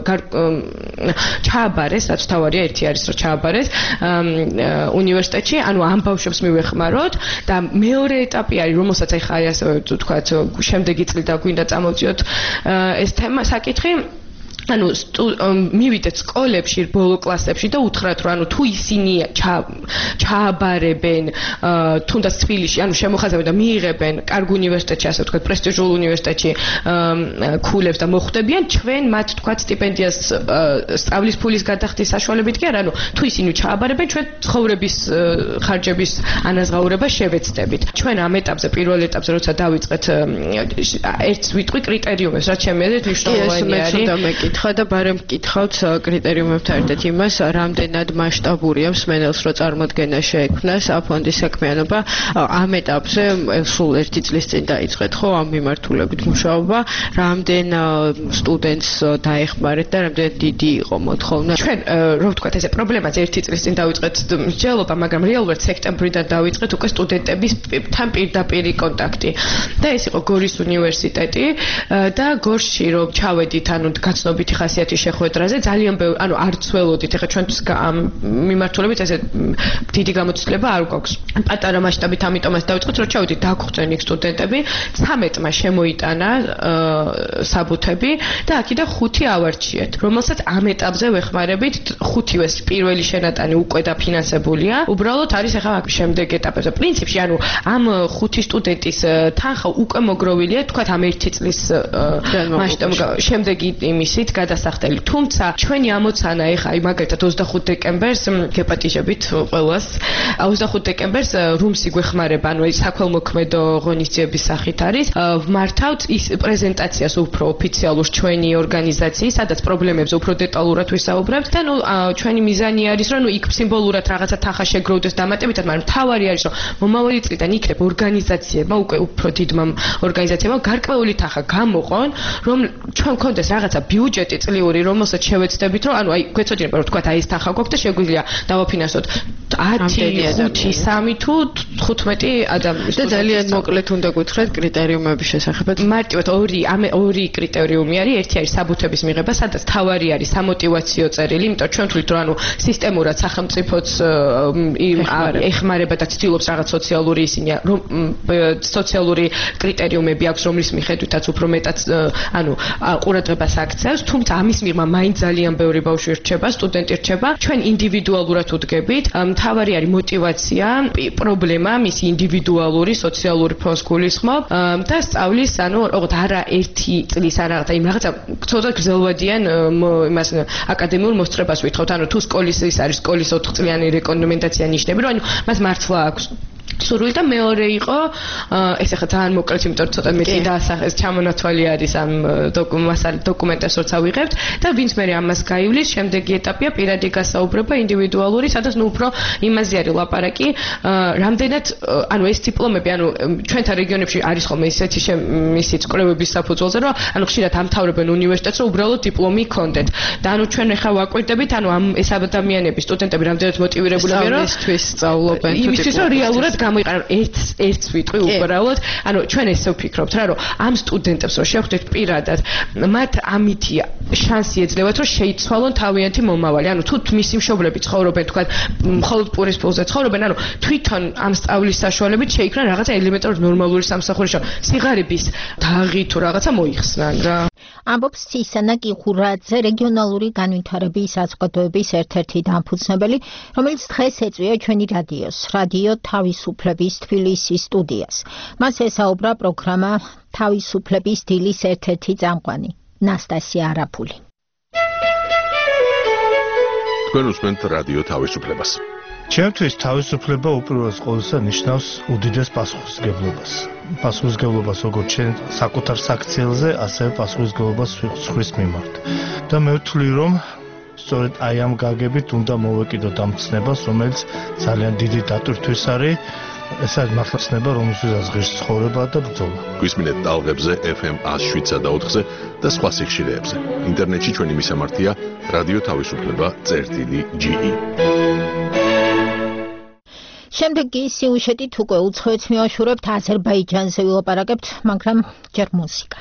ჩააბარეს რაც თავარია ერთი არის რომ ჩააბარეს უნივერსიტეტში ანუ ამ ბავშვებს მივეხმაროთ და მეორე ეტაპი არის რომელსაც ახლა ასე ვთქვათ შემდეგი წლიდან გვინდა წამოვწიოთ ეს თემა საკითხი ანუ მივიდეთ სკოლებში ბოლო კლასებში და უთხრათ რომ ანუ თუ ისინი ჩააბარებენ თუნდაც თბილისში ანუ შემოხაზებენ და მიიღებენ კარგ უნივერსიტეტში ასე ვთქვათ პრესტიჟულ უნივერსიტეტში ქულებს და მოხვდებიან ჩვენ მათ ვთქვათ სტიპენდიას სწავლის ფულის გადახდის საშუალებით კი არა ანუ თუ ისინი ჩააბარებენ ჩვენ ცხოვრების ხარჯების ანაზღაურება შევეცდებით ჩვენ ამ ეტაპზე პირველ ეტაპზე როცა დავიწყეთ ერთს ვიტყვი კრიტერიუმებს რაც ჩემი აზრით მნიშვნელოვანი არის ხა და ბარემ მკითხავთ კრიტერიუმებთან ერთად იმას, რამდენად მასშტაბურია მსმენელს რო წარმოდგენა შეექმნას აფონდის საქმიანობა ამ ეტაპზე სულ 1 წლის წინ დაიწყეთ ხო ამ მიმართულებით მუშაობა, რამდენ სტუდენტს დაეხმარეთ და რამდენ დიდი იყო მოთხოვნა. ჩვენ რო ვთქვათ ესე პრობლემაზე 1 წლის წინ დავიწყეთ მსჯელობა, მაგრამ რეალურად სექტემბრიდან დავიწყეთ უკვე სტუდენტებისთან პირდაპირი კონტაქტი. და ეს იყო გორის უნივერსიტეტი და გორში რომ ჩავედით ანუ გაცნობით ხასიათის შეხვედრაზე ძალიან ბევრი ანუ არ ცველოდით ეხლა ჩვენთვის ამ მიმართულებით ესე დიდი გამოცდილება არ გვაქვს პატარა მასშტაბით ამიტომაც დავიწყეთ რომ ჩავედით დაგხვდნენ იქ სტუდენტები 13-მა შემოიტანა საბუთები და აქედან 5 ავარჩიეთ რომელსაც ამ ეტაპზე ვეხმარებით 5-ვეს პირველი შენატანი უკვე დაფინანსებულია უბრალოდ არის ეხლა შემდეგ ეტაპებზე პრინციპში ანუ ამ 5 სტუდენტის თანხა უკვე მოგროვილია თქვათ ამ 1 წლის მასშტაბში შემდეგი იმისით გადასახდელი. თუმცა ჩვენი ამოცანა ეხა აი მაგალითად 25 დეკემბერს გეპატიჟებით ყველას 25 დეკემბერს რუმსი გვეხმარება ანუ ეს საქველმოქმედო ღონისძიების სახით არის ვმართავთ ის პრეზენტაციას უფრო ოფიციალურ ჩვენი ორგანიზაციის სადაც პრობლემებზე უფრო დეტალურად ვისაუბრებთ და ნუ ჩვენი მიზანი არის რომ ნუ იქ სიმბოლურად რაღაცა თანხა შეგროვდეს დამატებითად მაგრამ მთავარი არის რომ მომავალი წლიდან იქნებ ორგანიზაციებმა უკვე უფრო დიდმა ორგანიზაციებმა გარკვეული თანხა გამოყონ რომ ჩვენ გქონდეს რაღაცა ბიუჯეტი წლიური რომელსაც შევეცდებით რომ ანუ აი გვეცოდინება რომ თქვა აი ეს თანხა გვაქვს და შეგვიძლია დავაფინანსოთ 10, 5, 3 თუ 15 ადამიანის. და ძალიან მოკლედ უნდა გითხრათ კრიტერიუმების შესახებ. მარტივად ორი კრიტერიუმი არის. ერთი არის საბუთების მიღება, სადაც თავარი არის სამოტივაციო წერილი, იმიტომ ჩვენ თვლით რომ სისტემურად სახელმწიფოც ეხმარება და ცდილობს რაღაც სოციალური კრიტერიუმები აქვს, რომლის მიხედვითაც უფრო მეტად ყურადღებას აქცევს, თუმცა ამის მიღმა მაინც ძალიან ბევრი ბავშვი რჩება, სტუდენტი რჩება. ჩვენ ინდივიდუალურად ვდგებით. მთავარი არის მოტივაცია, პრობლემა, მისი ინდივიდუალური, სოციალური ფონს გულისხმობ და სწავლის, ოღონდ არა ერთი წლის არა, რაღაცა ცოტა გრძელვადიან იმას აკადემიურ მოსწრებას ვითხოვთ. თუ სკოლის ის არის სკოლის 4 წლიანი რეკომენდაცია ნიშნები, რომ მას მართლა აქვს სურვილი და მეორე იყო ეს ახლა ძალიან მოკლედ, იმიტომ რომ ცოტა მეტი დაასახეს ჩამონათვალი არის ამ დოკუმენტებს როცა ვიღებთ და ვინც მე ამას გაივლის, შემდეგი ეტაპია პირადი გასაუბრება, ინდივიდუალური, სადაც უფრო იმაზე არის ლაპარაკი, რამდენად ეს დიპლომები, ჩვენთან რეგიონებში არის ხოლმე ისეთი ისიც კვლევების საფუძველზე, რომ ხშირად ამთავრებენ უნივერსიტეტს, რომ უბრალოდ დიპლომი ჰქონდეთ. და ჩვენ ახლა ვაკვირდებით, ეს ადამიანები, სტუდენტები რამდენად მოტივირებულები რომ სწავლობენ თუ იმისთვის რომ რეალურად გამოიყენო ერთს ვიტყვი უბრალოდ, ჩვენ ესე ვფიქრობთ რა, რომ ამ სტუდენტებს რომ შევხვდეთ პირადად, მათ ამითი შანსი ეძლევათ, რომ შეიცვალონ თავიანთი მომავალი. თუ მისი მშობლები ცხოვრობენ, თქვა, მხოლოდ პურის ფულზე ცხოვრობენ, თვითონ ამ სწავლის საშუალებით შეიქმნან რაღაცა ელემენტარული ნორმალური სამსახური, სიღარიბის თაღი თუ რაღაცა მოიხსნან რა. ამბობს სისანა კიხურაძე, რეგიონალური განვითარების საზოგადოების ერთ-ერთი დამფუძნებელი, რომელიც დღეს ეწვია ჩვენი რადიო თავისუფლების თბილისის სტუდიას. მას ესაუბრა პროგრამა თავისუფლების დილის ერთ-ერთი წამყვანი ნასტასია არაფული. თქვენ უსმენთ რადიო თავისუფლებას. ჩემთვის თავისუფლება უპირველეს ყოვლისა ნიშნავს უდიდეს პასუხისმგებლობას. პასუხისმგებლობას როგორც ჩვენ საკუთარ საქციელზე, ასევე პასუხისმგებლობას სხვის მიმართ. და მე ვთვლი, რომ სწორედ აი ამ გაგებით უნდა მოვეკიდოთ ამ ცნებას, რომელიც ძალიან დიდი დატვირთვის არის. ეს არის მართლა ცნება, რომელსაც ღირს ცხოვრება და ბრძოლა. გვისმინეთ ტალღებზე FM 107.4-ზე და სხვა სიხშირეებზე. ინტერნეტში ჩვენი მისამართია რადიო თავისუფლება.ge. შემდეგი სიუჟეტით უკვე უცხოეთს მივაშურებთ, აზერბაიჯანზე ვილაპარაკებთ, მაგრამ ჯერ მუსიკა.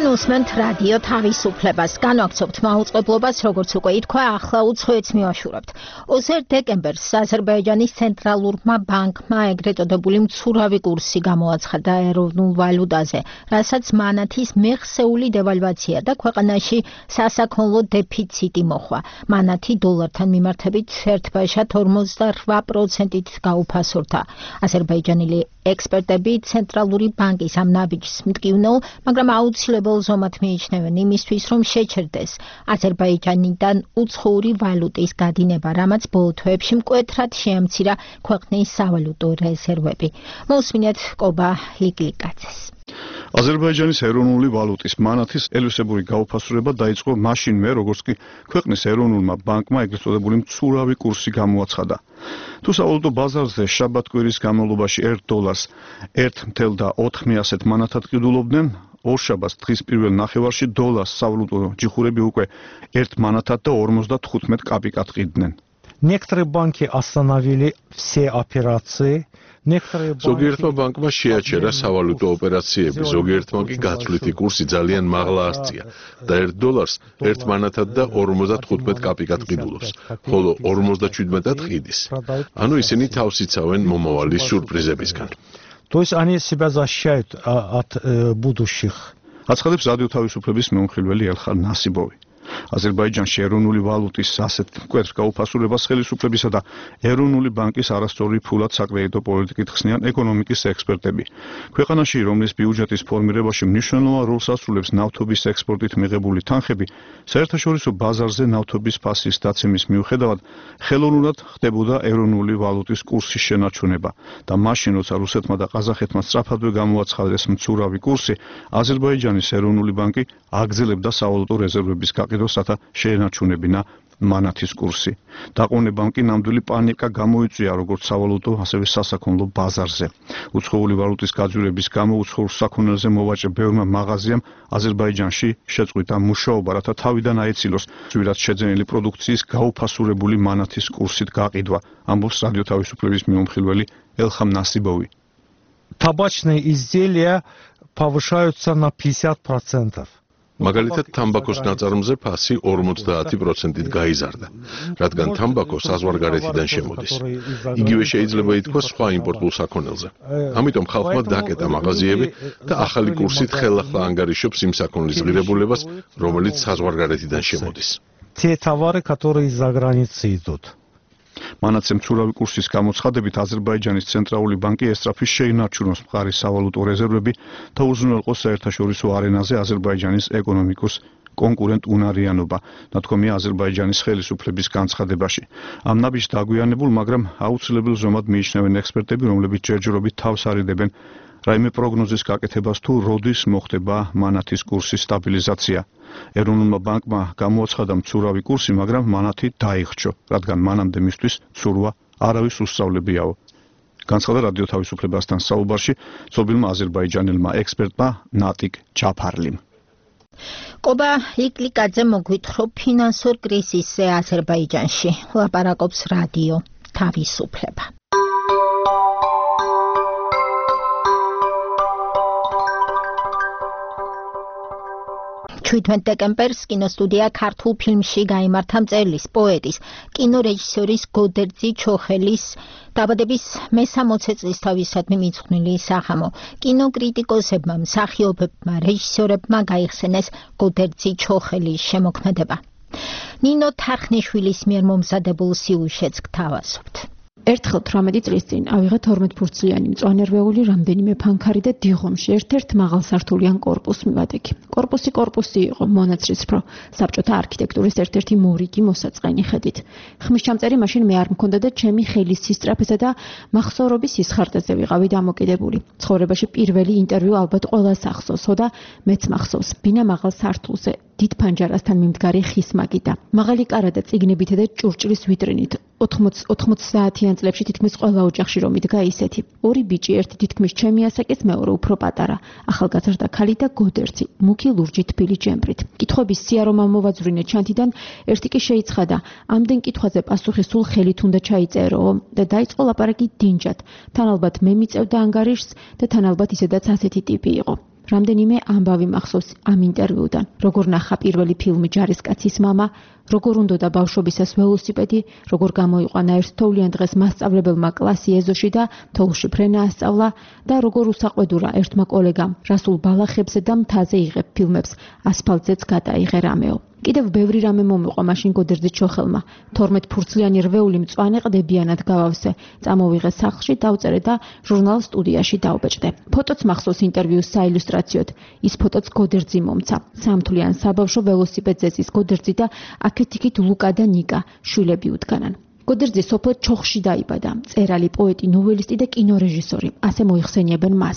თქვენ უსმენთ რადიო თავისუფლებას. განვაგრძობთ მაუწყებლობას, როგორც უკვე ითქვა, ახლა უცხოეთს მივაშურებთ. 20 დეკემბერს აზერბაიჯანის ცენტრალურმა ბანკმა ეგრეთ წოდებული მცურავი კურსი გამოაცხადა ეროვნულ ვალუტაზე, რასაც მანათის მეხსეული დევალვაცია და ქვეყანაში სასაქონლო დეფიციტი მოჰყვა. მანათი დოლართან მიმართებით ერთბაშად 48%-ით გაუფასურდა. აზერბაიჯანელი ექსპერტები ცენტრალური ბანკის ამ ნაბიჯს მტკივნეულ, მაგრამ აუცილებელ ზომად მიიჩნევენ იმისთვის, რომ შეჩერდეს აზერბაიჯანიდან უცხოური ვალუტის გადინება, რამაც ბოლო თვეებში მკვეთრად შეამცირა ქვეყნის სავალუტო რეზერვები. მოусმინეთ კობა ლიკლიკაძეს. აზერბაიჯანის ეროვნული ვალუტის მანათის ელვისებური გაუფასურება დაიწყო მაშინ მე, როგორც კი ქვეყნის ეროვნულმა ბანკმა ეგრეთ წოდებული მცურავი კურსი გამოაცხადა. თუ სავალუტო ბაზარზე შაბათ-კვირის განმავლობაში $1 1.4 მანათად ყიდულობდნენ, ორშაბათს დღის პირველ ნახევარში დოლარს სავალუტო ჯიხურები უკვე 1 მანათად და 55 კაპიკად ყიდნენ. Некоторые банки остановили все операции. ზოგიერთმა ბანკმა შეაჩერა სავალუტო ოპერაციები, ზოგიერთმა კი გაცვლითი კურსი ძალიან მაღლა აღწია და $1 1 მანათად და 55 კაპიკად ყიდულობს, ხოლო 57-ად ყიდის. ანუ ისინი თავს იცავენ მომავალი სიურპრიზებისგან. То есть они себя защищают от будущих. აცხადებს რადიო თავისუფლების მეუხილველი ელხარ ნასიბოვი. აზერბაიჯანში ეროვნული ვალუტის ასეთ მკვეთრ გაუფასურებას ხელისუფლებისა და ეროვნული ბანკის არასწორი ფულად საკრედიტო პოლიტიკით ხსნიან ეკონომიკის ექსპერტები. ქვეყანაში, რომლის ბიუჯეტის ფორმირებაში მნიშვნელოვან როლს ასრულებს ნავთობის ექსპორტით მიღებული თანხები, საერთაშორისო ბაზარზე ნავთობის ფასის დაცემის მიუხედავად, ხელოვნურად ხდებოდა ეროვნული ვალუტის კურსის შენარჩუნება და მაშინ, როცა რუსეთმა და ყაზახეთმა სწრაფადვე გამოაცხადეს მცურავი კურსი, აზერბაიჯანის ეროვნული ბანკი აგრძელებდა სავალუტო რეზერვების გაყიდვას, რათა შეენარჩუნებინა მანათის კურსი. დაყოვნებამ კი ნამდვილი პანიკა გამოიწვია როგორც სავალუტო, ასევე სასაქონლო ბაზარზე. უცხოური ვალუტის გაძვირების გამო უცხოურ საქონელზე მოვაჭრე ბევრმა მაღაზიამ აზერბაიჯანში შეწყვიტა მუშაობა, რათა თავიდან აეცილოს ძვირად შეძენილი პროდუქციის გაუფასურებული მანათის კურსით გაყიდვა, ამბობს რადიო თავისუფლების მეუმხილველი ელხამ ნასიბოვი. Табачные изделия повышаются на 50%. მაგალითად, თამბაქოს ნაწარმზე ფასი 50%-ით გაიზარდა, რადგან თამბაქო საზღვარგარეთიდან შემოდის. იგივე შეიძლება ითქვას სხვა იმპორტულ საქონელზე. ამიტომ ხალხმა დაკეტა მაღაზიები და ახალი კურსით ხელახლა ანგარიშობს იმ საქონლის ღირებულებას, რომელიც საზღვარგარეთიდან შემოდის. Те товары, которые из-за границы идут. მანათზე მცურავი კურსის გამოცხადებით აზერბაიჯანის ცენტრალური ბანკი ესწრაფის შეინარჩუნოს მყარი სავალუტო რეზერვები და უზრუნველყოს საერთაშორისო არენაზე აზერბაიჯანის ეკონომიკის კონკურენტ უნარიანობა, ნათქვამია აზერბაიჯანის ხელისუფლების განცხადებაში. ამ ნაბიჯს დაგვიანებულ, მაგრამ აუცილებელ ზომად მიიჩნევენ ექსპერტები, რომლებიც ჯერჯერობით თავს არიდებენ რაიმე პროგნოზის გაკეთებას თუ როდის მოხდება მანათის კურსის სტაბილიზაცია. ეროვნულმა ბანკმა გამოაცხადა მცურავი კურსი, მაგრამ მანათი დაიხრჩო, რადგან მანამდე მისთვის ცურვა არავის უსწავლებიაო. განცხადა რადიო თავისუფლებასთან საუბარში ცნობილმა აზერბაიჯანელმა ექსპერტმა ნატიკ ჯაფარლიმ. კობა ლიკლიკაძე მოგვითხრობ ფინანსურ კრიზისზე აზერბაიჯანში. ლაპარაკობს რადიო თავისუფლება. 17 დეკემბერს კინოსტუდია ქართულ ფილმში გაიმართა მწერლის, პოეტის, კინორეჟისორის გოდერძი ჩოხელის დაბადების მე-60 წლისთავისადმი მიძღვნილი სახამო. კინოკრიტიკოსებმა, მსახიობებმა, რეჟისორებმა გაიხსენეს გოდერძი ჩოხელის შემოქმედება. ნინო თარხნიშვილის მიერ მომზადებულ სიუჟეტს გთავაზობთ. ერთხელ 18 წლის წინ ავიღე 12 ფურცლიანი მწვანე-რვეული რამდენიმე ფანქარი და დიღომში ერთ-ერთ მაღალსართულიან კორპუსს მივადგე. კორპუსი იყო მონაცრისფრო, საბჭოთა არქიტექტურის ერთ-ერთი მორიგი მოსაწყენი ხედით. ხმისჩამწერი მაშინ მე არ მქონდა და ჩემი ხელის სისწრაფესა და მახსოვრობის სისხარტეზე ვიყავი დამოკიდებული. ცხოვრებაში პირველი ინტერვიუ ალბათ ყველას ახსოვსო და მეც მახსოვს. ბინა მაღალ სართულზე დიდ ფანჯარასთან მიმდგარი ხის მაგიდა. მაღალი კარა და წიგნებითა და ჭურჭლის ვიტრინით 80 საათიან წლებში თითქმის ყველა ოჯახში რომ იდგა ისეთი. ორი ბიჭი, ერთი თითქმის ჩემი ასაკის, მეორე უფრო პატარა, ახალგაზრდა ქალი და გოდერძი, მუქი ლურჯი თბილი ჯემბრით. კითხვების სია რომ ამოვაძვრინე ჩანთიდან, ერთი კი შეიცხადა. ამდენ კითხვაზე პასუხი სულ ხელით უნდა ჩაიწერო და დაიწყო ლაპარაკი დინჯად. თან ალბათ მე მიწევდა ანგარიშს და თან ალბათ ისედაც ასეთი ტიპი იყო. რამდენიმე ამბავი მახსოვს ამ ინტერვიუდან. როგორ ნახა პირველი ფილმი ჯარისკაცის მამა, როგორ უნდოდა ბავშვობისას ველოსიპედი, როგორ გამოიყვანა ერთთოვლიან დღეს მასწავლებელმა კლასი ეზოში და თოვლში ფრენა ასწავლა და როგორ უსაყვედურა ერთმა კოლეგამ რასულ ბალახებზე და მთაზე იღებ ფილმებს, ასფალტზეც გადაიღე რამეო. კიდევ ბევრი რამე მომიყვა მაშინ გოდერძის ჩოხელმა. 12 ფურცლიანი რვეული მწვანე ყდებიანად გავავსე. წამოვიღე სახლში, დავწერე და ჟურნალ სტუდიაში დავბეჭდე. ფოტოც მახსოვს ინტერვიუს საილუსტრაციოდ. ის ფოტოც გოდერძი მომცა. სამთვლიან საბავშვო ველოსიპედზე ზის გოდერძი და აქეთ-იქით ლუკა და ნიკა შვილები უდგანან. გოდერძი სოფელ ჩოხში დაიბადა. მწერალი, პოეტი, ნოველისტი და კინორეჟისორი. ასე მოიხსენიებენ მას.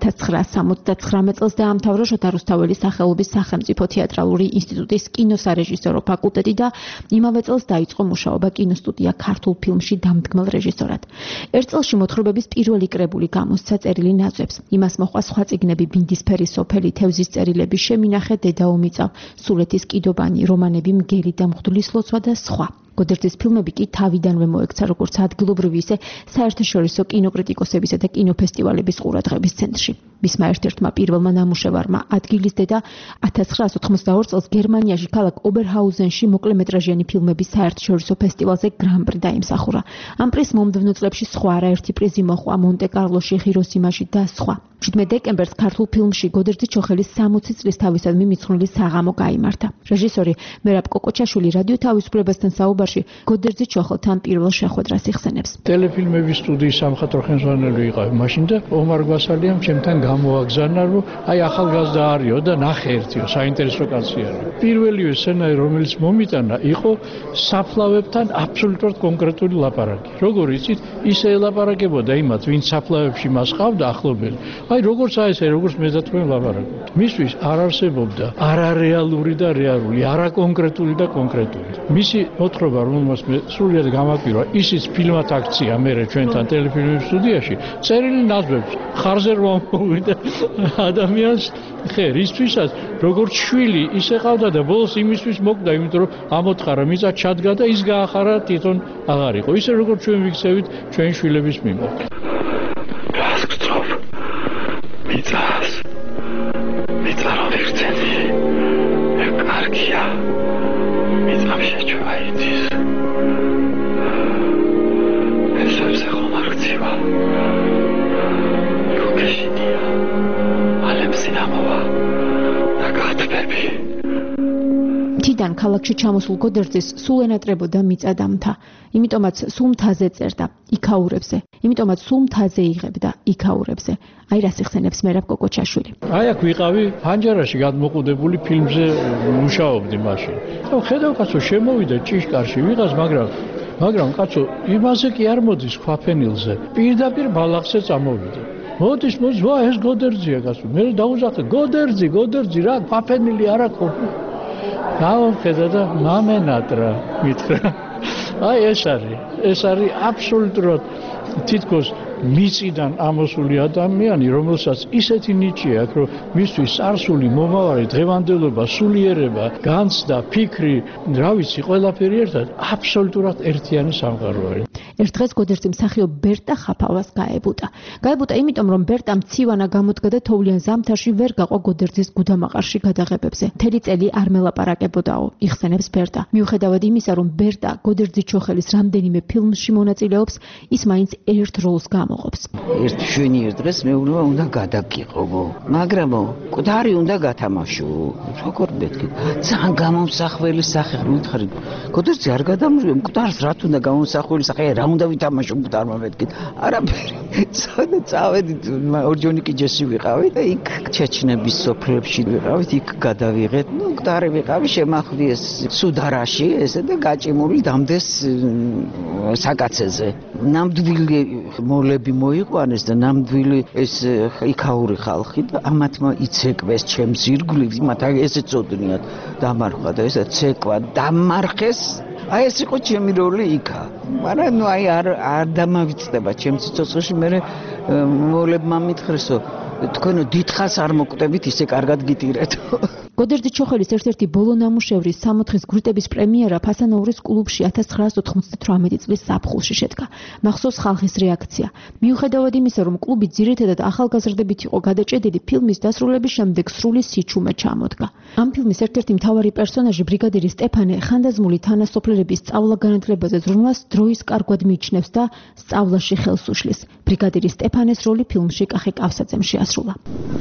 1979 წელს დაამთავრა შოთა რუსთაველის სახელობის სახელმწიფო თეატრალური ინსტიტუტის კინოსარეჟისორო ფაკულტეტი და იმავე წელს დაიწყო მუშაობა კინოსტუდია ქართულ ფილმში დამდგმელ რეჟისორად. ერთ წელში მოთხრობების პირველი კრებული გამოსცა წერილი ნაძვებს. იმას მოჰყვა სხვა წიგნები ბინდისფერი სოფელი, თევზის წერილები, შემინახე დედა ომიწავ, სულეთის კიდობანი, რომანები მგელი და მღვდლის ლოცვა და სხვა. გოდერძის ფილმები კი თავიდანვე მოექცა როგორც ადგილობრივი, ისე საერთაშორისო კინოკრიტიკოსებისა და კინოფესტივალების ყურადღების ცენტრში. მისმა ერთ-ერთმა პირველმა ნამუშევარმა ადგილის დედა 1982 წელს გერმანიაში ქალაქ ობერჰაუზენში მოკლემეტრაჟიანი ფილმების საერთაშორისო ფესტივალზე გრან-პრი დაიმსახურა. ამ პრიზს მომდევნო წლებში სხვა არაერთი პრიზი მოჰყვა მონტე-კარლოში, ჰიროსიმაში და სხვა. 17 დეკემბერს ქართულ ფილმში გოდერძი ჩოხელის 60 წლის თავისადმი მიძღვნილი საღამო გაიმართა. რეჟისორი მერაბ კოკოჩაშვილი რადიო თავისუფლებასთან საუბარში გოდერძი ჩოხელთან პირველ შეხვედრას იხსენებს. ტელეფილმების სტუდიის სამხატვრო ხელმძღვანელი ვიყავი მაშინ და ომარ გვასალიამ ჩემთან გამოაგზავნა, რომ აი ახალგაზრდა არისო და ნახე ერთიო, საინტერესო კაცი არის. პირველივე სცენარი, რომელიც მომიტანა, იყო საფლავებთან აბსოლუტურად კონკრეტული ლაპარაკი. როგორ იცით, ისე ელაპარაკებოდა იმათ, ვინც საფლავებში მას ყავდა ახლობელი. აი როგორც აესე, როგორც მე და თქვენ ლაპარაკობთ. მისთვის არ არსებობდა არარეალური და რეალური, არაკონკრეტული და კონკრეტული. მისი მოთხრობა, რომელმაც მე სრულიად გამაკვირვა, ისიც ფილმად აქცია მე ჩვენთან ტელეფილმების სტუდიაში, წერილი ნაძვებს ხარზე რომ მოვიდა ადამიანს ხერ ისთვისაც, როგორც შვილი ისე ყავდა და ბოლოს იმისთვის მოკვდა, იმიტომ რომ ამოთხარა მიწა ჩადგა და ის გაახარა თვითონ აღარ იყო. ისე როგორც ჩვენ ვიქცევით ჩვენ შვილების მიმართ. მიწას მიწა რომ ვიქცენი კარგია მიწამ შეჩვაიდის ესებზე ხომ არ გცივა გოგეშინია ალემსი ამოვა და გათბები თიდან ქალაქში ჩამოსულ გოდერძის სულ ენატრებოდა მიწა და მთა. იმიტომაც სულ მთაზე წერდა, იქაურებზე. იმიტომაც სულ მთაზე იღებდა, იქაურებზე. აი რას იხსენებს მერაბ კოკოჩაშვილი. აი აქ ვიყავი ფანჯარაში გადმოყუდებული ფილმზე მუშაობდი მაშინ. და ხედავ კაცო შემოვიდა ჭიშკარში ვიღაც, მაგრამ კაცო იმაზე კი არ მოდის ქვაფენილზე. პირდაპირ ბალახზე წამოვიდა. მოდის ვა ეს გოდერძია კაცო. მე დაუზახე გოდერძი რა ქვაფენილი არ აქვს. გავხედა და მამენატრა მითხრა. აი ეს არის აბსოლუტურად თითქოს მიწიდან ამოსული ადამიანი, რომელსაც ისეთი ნიჭი აქვს, რომ მისთვის წარსული, მომავალი, დღევანდელობა, სულიერება, განცდა, ფიქრი, რა ვიცი, ყველაფერი ერთად აბსოლუტურად ერთიანი სამყარო არის. ერთ დღეს გოდერძი მსახიობ ბერტა ხაფავას გაებუტა. გაებუტა იმიტომ, რომ ბერტამ მცივანა გამოდგა და თოვლიან ზამთარში ვერ გაყვა გოდერძის გუდამაყარში გადაღებებზე. მთელი წელი არ მელაპარაკებოდაო, იხსენებს ბერტა. მიუხედავად იმისა, რომ ბერტა გოდერძი ჩოხელის რამდენიმე ფილმში მონაწილეობს, ის მაინც ერთ როლს გამოყოფს. ერთ შვენიერ დღეს მეუბნება უნდა გადაგიყობო, მაგრამ მკვდარი უნდა გათამაშო. როგორ მეთქი? ძალიან გამომსახველი სახე მითხარი. გოდერძი არ გადამრიო, მკვდარს რა თუნდა გამომსახველი სახე, რა უნდა ვითამაშო მკვდარმა მეთქი? არაფერი. წავედით ორჯონიკი ჯესი ვიყავი და იქ ჩეჩნების სოფლებში ვიყავით, იქ გადავიღეთ. მკვდარი ვიყავი, შემახვიეს სუდარაში ესე და გაჭიმული დამდეს საკაცეზე. ნამდვილი მოლები მოიყვანეს და ნამდვილი ეს იქაური ხალხი და ამათმა იცეკვეს ჩემს ირგვლივ, მათ ესე წოდნიათ დამარხვა და ესე ცეკვა დამარხეს. აი ეს იყო ჩემი როლი იქა. მაგრამ აი არ დამავიწყდება ჩემ ციცოცხლეში, მე მოლებმა მითხრესო, თქვენო დიდხანს არ მოკვდებით, ისე კარგად გიტირეთო. გოდერძი-ჩოხელის ერთ-ერთი ბოლო ნამუშევრი 60-ის გრუტების პრემიერა ფასანაურის კლუბში 1998 წლის ზაფხულში შედგა. მახსოვს ხალხის რეაქცია. მიუხედავად იმისა, რომ კლუბი ძირითადად ახალგაზრდებით იყო გადაჭედილი, ფილმის დასრულების შემდეგ სრული სიჩუმე ჩამოდგა. ამ ფილმის ერთ-ერთი მთავარი პერსონაჟი ბრიგადირი სტეფანე ხანდაზმული თანასოფლერების სწავლა-განათლებაზე ზრუნვას დროის კარგვად მიიჩნევს და სწავლაში ხელს უშლის. ბრიგადირი სტეფანეს როლი ფილმში კახი კავსაძემ შეასრულა.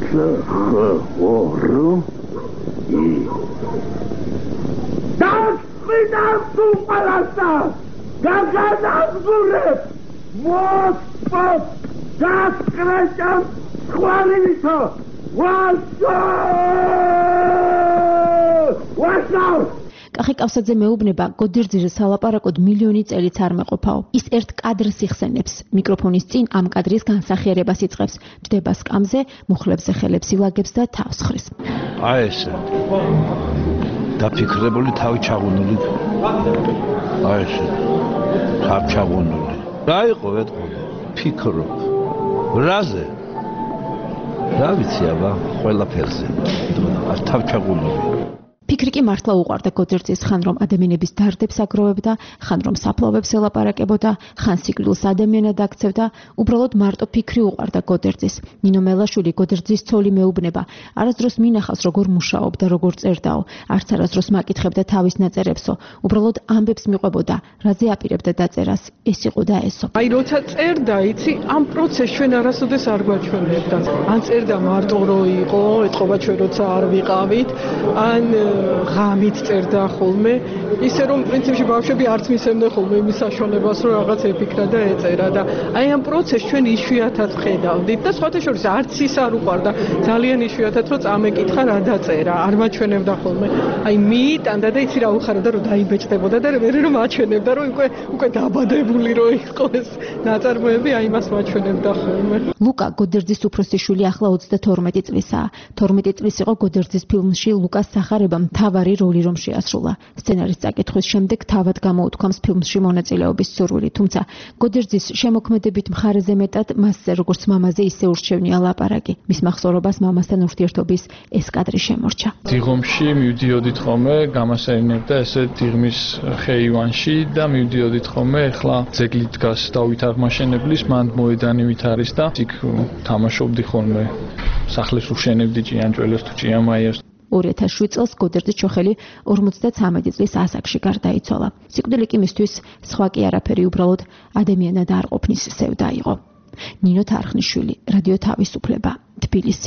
კახი კავსაძე მეუბნება, გოდერძიზე სალაპარაკოდ მილიონი წელიც არ მეყოფაო. ის ერთ კადრს იხსენებს, მიკროფონის წინ ამ კადრის განსახიერებას იწყებს, ჯდება სკამზე, მუხლებზე ხელებს ილაგებს და თავს ხრის. აი ესე. დაფიქრებული თავი ჩაღუნული. აი ესე. თავი ჩაღუნული. რა იყო ეთქო? ფიქრობ. რაზე? რა ვიცი აბა, ყველაფერზე. თავი ჩაღუნული. ფიქრი კი მართლა უყვარდა გოდერძის, ხან რომ ადამიანების დარდებს აგროვებდა, ხან რომ საფლავებს ელაპარაკებოდა, ხან სიკვდილს ადამიანად აქცევდა, უბრალოდ მარტო ფიქრი უყვარდა გოდერძის. ნინო მელაშვილი, გოდერძის ცოლი, მეუბნება, არასდროს მინახავს როგორ მუშაობდა, როგორ წერდაო, არც არასდროს მაკითხებდა თავის ნაწერებსო, უბრალოდ ამბებს მიყვებოდა, რაზე აპირებდა დაწერას, ეს იყო და ესო. აი როცა წერდა, იცი, ამ პროცესს ჩვენ არასოდეს არ გვაჩვენებდა. ან წერდა მარტო რო იყო, ეთყობა ჩვენ როცა არ ვიყავით, ან ღამით წერდა ხოლმე, ისე რომ პრინციპში ბავშვები არც მისცემდნენ ხოლმე იმის საშუალებას, რომ რაღაც ეფიქრა და ეწერა და აი ამ პროცესს ჩვენ იშვიათად ხედავდით და სხვათა შორის არც ის არ უყვარდა, ძალიან იშვიათად რომ წამეკითხა რა დაწერა, არ მაჩვენებდა ხოლმე. აი მიიტანდა და იცი რა უხარა და რომ დაიბეჭდებოდა და მე რომ აჩვენებდა, რომ უკვე დაბადებული რო იყო ეს ნაწარმოები, აი მას მაჩვენებდა ხოლმე. ლუკა გოდერძის უფროსი შვილი ახლა 32 წლისაა. 12 წლის იყო გოდერძის ფილმში ლუკას სახარება მთავარი როლი რომ შეასრულა. სცენარის წაკითხვის შემდეგ თავად გამოუთქვამს ფილმში მონაწილეობის სურვილი, თუმცა გოდერძის შემოქმედებით მხარეზე მეტად მასზე როგორც მამაზე ისე ურჩევნია ლაპარაკი. მის მახსოვრობას მამასთან ურთიერთობის ეს კადრი შემორჩა. დიღომში მივდიოდით ხოლმე, გამასაინებდა ესე დიღმის ხეივანში და მივდიოდით ხოლმე, ახლა ძეგლი დგას დავით აღმაშენებლის, მანდ მოედანივით არის და იქ თამაშობდი ხოლმე. სახლის უშენებდი ჭიანჭველებს თუ ჭიამაიერს. 2007 წელს გოდერძი-ჩოხელი 53 წლის ასაკში გარდაიცვალა. სიკვდილი კი მისთვის სხვა კი არაფერი, უბრალოდ ადამიანად არ ყოფნის სევდა იყო. ნინო თარხნიშვილი, რადიო თავისუფლება, თბილისი.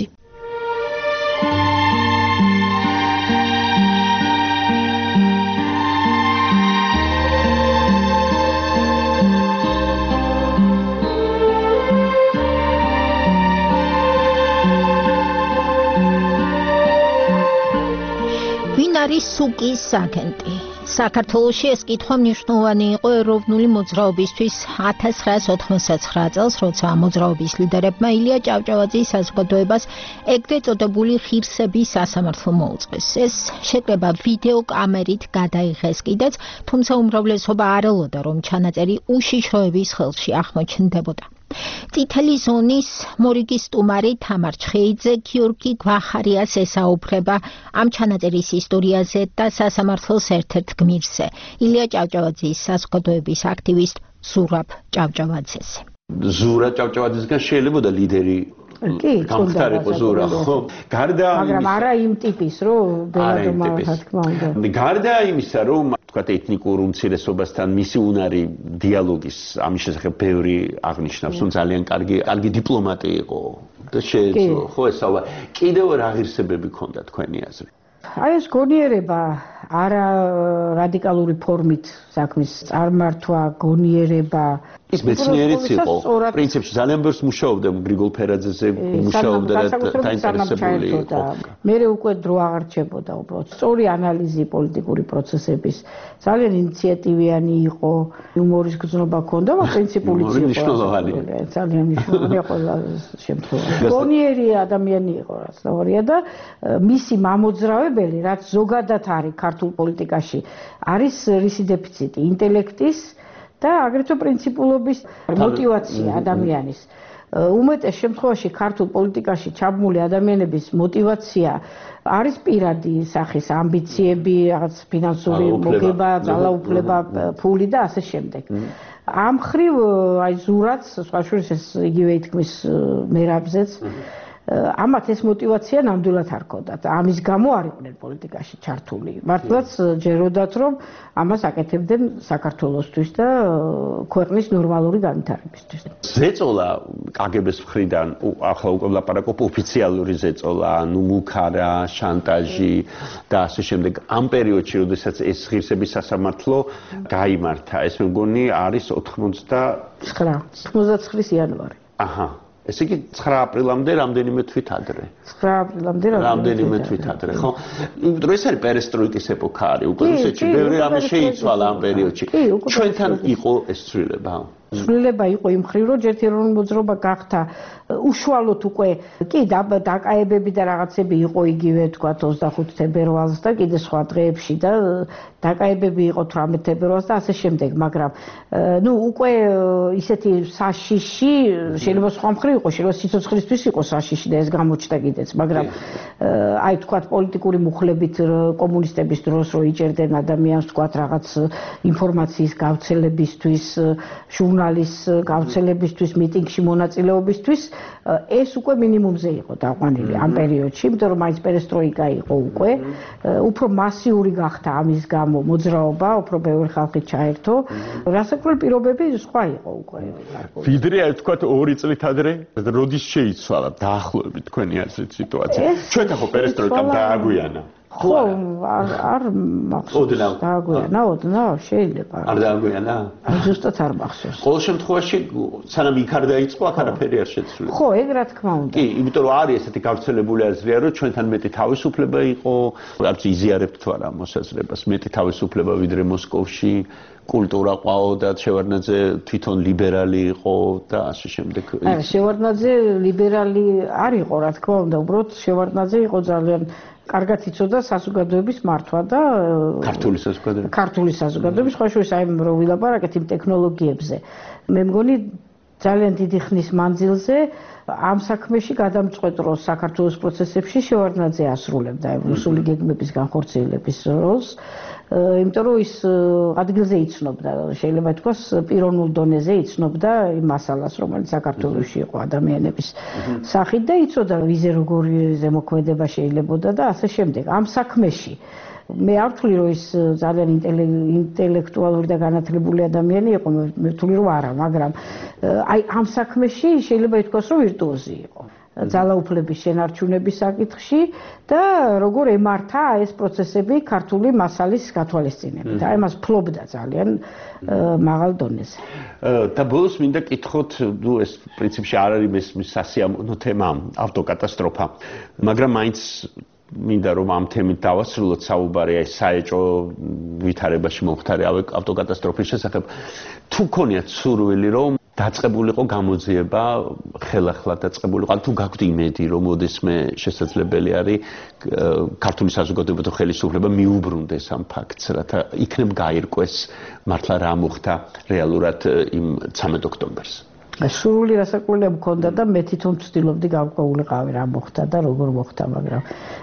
არის სუკის აგენტი. საქართველოში ეს კითხვა მნიშვნელოვანი იყო ეროვნული მოძრაობისთვის 1989 წელს, როცა მოძრაობის ლიდერებმა ილია ჭავჭავაძის საზოგადოებას ეგრეთ წოდებული ღირსების სასამართლო მოუწყეს. ეს შეკრება ვიდეო კამერით გადაიღეს კიდეც, თუმცა უმრავლესობა არ ელოდა, რომ ჩანაწერი უშიშროების ხელში აღმოჩნდებოდა. წითელი ზონის მორიგის სტუმარი თამარ ჩხეიძე გიორგი გვახარიას ესაუბრება ამ ჩანაწერის ისტორიაზე და სასამართლოს ერთ-ერთ გმირზე, ილია ჭავჭავაძის საზოგადოების აქტივისტ ზურაბ ჭავჭავაძეზე. ზურაბ ჭავჭავაძისგან შეიძლება ლიდერი კი, გამხდარიყო ზურაბ, ხო? გარდა მაგრამ არა იმ ტიპის, რომ ბელადომა თქმა უნდა. გარდა იმისა, რომ თქვათ ეთნიკურ უმცირესობასთან მისი უნარი დიალოგის ამის შესახებ ბევრი აღნიშნავს, რომ ძალიან კარგი დიპლომატი იყო და შეეძლო, ხო ესავა. კიდევ რა ღირსებები ქონდა თქვენი აზრით? აი ეს გონიერება არა რადიკალური ფორმით საქმის წარმართვა, გონიერება ის მეცნიერიც იყო. პრინციპში ძალიან ბევრს მუშაობდა გრიგოლ ფერაძეზე, მუშაობდა და დაინტერესებული იყო. მე უკვე დრო აღარ რჩებოდა უბრალოდ. სწორი ანალიზი პოლიტიკური პროცესების, ძალიან ინიციატივიანი იყო, იუმორის გრძნობა ჰქონდა, მაგრამ პრინციპულიც იყო. ძალიან მნიშვნელოვანი ყველა შემთხვევაში. გონიერი ადამიანი იყო, რაც თავია და მისი მამოძრავებელი, რაც ზოგადად არის ქართულ პოლიტიკაში, არის რისი დეფიციტი, ინტელექტის და აგრეთვე პრინციპულობის მოტივაცია ადამიანის. უმეტეს შემთხვევაში ქართულ პოლიტიკაში ჩაბმული ადამიანების мотиваცია არის პირადი სახის ამბიციები, რაღაც ფინანსური მოგება, ძალაუფლება, ფული და ასე შემდეგ. ამ ხრივ აი ზურაც სხვა შორის ეს იგივე ითქმის მერაბზეც ამათ ეს мотиваცია ნამდვილად არ ქონდათ. ამის გამო არ იყვნენ პოლიტიკაში ჩართული. მართლაც ჯეროდათ რომ ამას აკეთებდნენ საქართველოსთვის და ქვეყნის ნორმალური განვითარებისთვის. ზეწოლა კგბ-ს მხრიდან ახლა უკვე ვლაპარაკობ ოფიციალური ზეწოლა, ანუ მუქარა, შანტაჟი და ასე შემდეგ. ამ პერიოდში, როდესაც ეს ღირსების სასამართლო გაიმართა, ეს მე მგონი არის 99 იანვარი. აჰა. ესე იგი 9 აპრილამდე რამდენიმე თვით ადრე. 9 აპრილამდე რამდენიმე თვით ადრე, ხო? იმიტომ რომ ეს არის პერესტროიკის ეპოქა არის, უკვე რუსეთში ბევრი რამე შეიცვალა ამ პერიოდში. ჩვენთან იყო ეს ცვლილება. ცვლილება იყო იმ ხრივ, რომ ჯერ ეროვნული მოძრაობა გახდა უშუალოდ უკვე კი დაკაებები და რაღაცები იყო იგივე თქვა 25 თებერვალს და კიდე სხვა დღეებში და დაკაებები იყო 18 თებერვალს და ასე შემდეგ, მაგრამ ნუ უკვე ისეთი საშიში შეიძლება სხვა მხრივ იყო, შეიძლება სიცოცხლისთვის იყო საშიში და ეს გამოჩნდა კიდეც, მაგრამ აი თქვა პოლიტიკური მუხლებით კომუნისტების დროს რო იჭერდნენ ადამიანს თქვა რაღაც ინფორმაციის გავრცელებისთვის, ჟურნალის გავრცელებისთვის, მიტინგში მონაწილეობისთვის ეს უკვე მინიმუმზე იყო დაყვანილი ამ პერიოდში, იმიტომ რომ მაინც პერესტროიკა იყო უკვე, უფრო მასიური გახდა ამის გამო მოძრაობა, უფრო ბევრი ხალხი ჩაერთო, რასაკვირველი პირობები სხვა იყო უკვე. ვიდრე აი თქვა 2 წლით ადრე, როდის შეიცვალა დაახლოებით თქვენი აზრით სიტუაცია. ჩვენთან ხო პერესტროიკამ დააგვიანა. ხო, არ მახსოვს. დააგვიანა, შეიძლება. არ დააგვიანა? ზუსტად არ მახსოვს. ყოველ შემთხვევაში, სანამ იქ არ დაიწყო, აქ არაფერი არ შეცვლილა. ხო, ეგ რა თქმა უნდა. კი, იმიტომ რომ არის ესეთი გავრცელებული აზრია, რომ ჩვენთან მეტი თავისუფლება იყო, არც იზიარებთ თუ არა მოსაზრებას, მეტი თავისუფლება ვიდრე მოსკოვში, კულტურა ყავო და შევარდნაძე თვითონ ლიბერალი იყო და ასე შემდეგ. არა, შევარდნაძე ლიბერალი არ იყო, რა თქმა უნდა, უბრალოდ შევარდნაძე იყო ძალიან კარგად იცოდა საზოგადოების მართვა და ქართული საზოგადოების სხვა შორის აი რო ვილაპარაკეთ იმ ტექნოლოგიებზე. მე მგონი ძალიან დიდი ხნის მანძილზე ამ საქმეში გადამწყვეტ როლს საქართველოს პროცესებში შევარდნაძე ასრულებდა რუსული გეგმების განხორციელების როლს. იმიტომ რომ ის ადგილზე იცნობდა, შეიძლება ითქვას პიროვნულ დონეზე იცნობდა იმ მასალას, რომელიც საქართველოში იყო ადამიანების სახით და იცოდა ვიზე როგორი ზემოქმედება შეიძლებოდა და ასე შემდეგ. ამ საქმეში მე არ ვთვლი რომ ის ძალიან ინტელექტუალური და განათლებული ადამიანი იყო, მე ვთვლი რომ არა, მაგრამ აი ამ საქმეში შეიძლება ითქვას რომ ვირტუოზი იყო. ძალაუფლების შენარჩუნების საკითხში და როგორ ემართა ეს პროცესები ქართული მასალის გათვალისწინებით. აი მას ფლობდა ძალიან მაღალ დონეზე. და ბოლოს მინდა კითხოთ, ნუ ეს პრინციპში არ არის ეს სასიამოვნო თემა, ავტოკატასტროფა, მაგრამ მაინც მინდა რომ ამ თემით დავასრულოთ საუბარი აი საეჭო ვითარებაში მომხდარი ავტოკატასტროფის შესახებ. თუ გქონიათ სურვილი რომ დაწყებულიყო გამოძიება, ხელახლა დაწყებულიყო, თუ გაქვთ იმედი რომ ოდესმე შესაძლებელი არის ქართული საზოგადოება და ხელისუფლება მიუბრუნდეს ამ ფაქტს, რათა იქნებ გაირკვეს მართლა რა მოხდა რეალურად იმ 13 ოქტომბერს. სურვილი რასაკვირველია მქონდა და მე თვითონ ვცდილობდი გავყვეულიყავი რა მოხდა და როგორ მოხდა, მაგრამ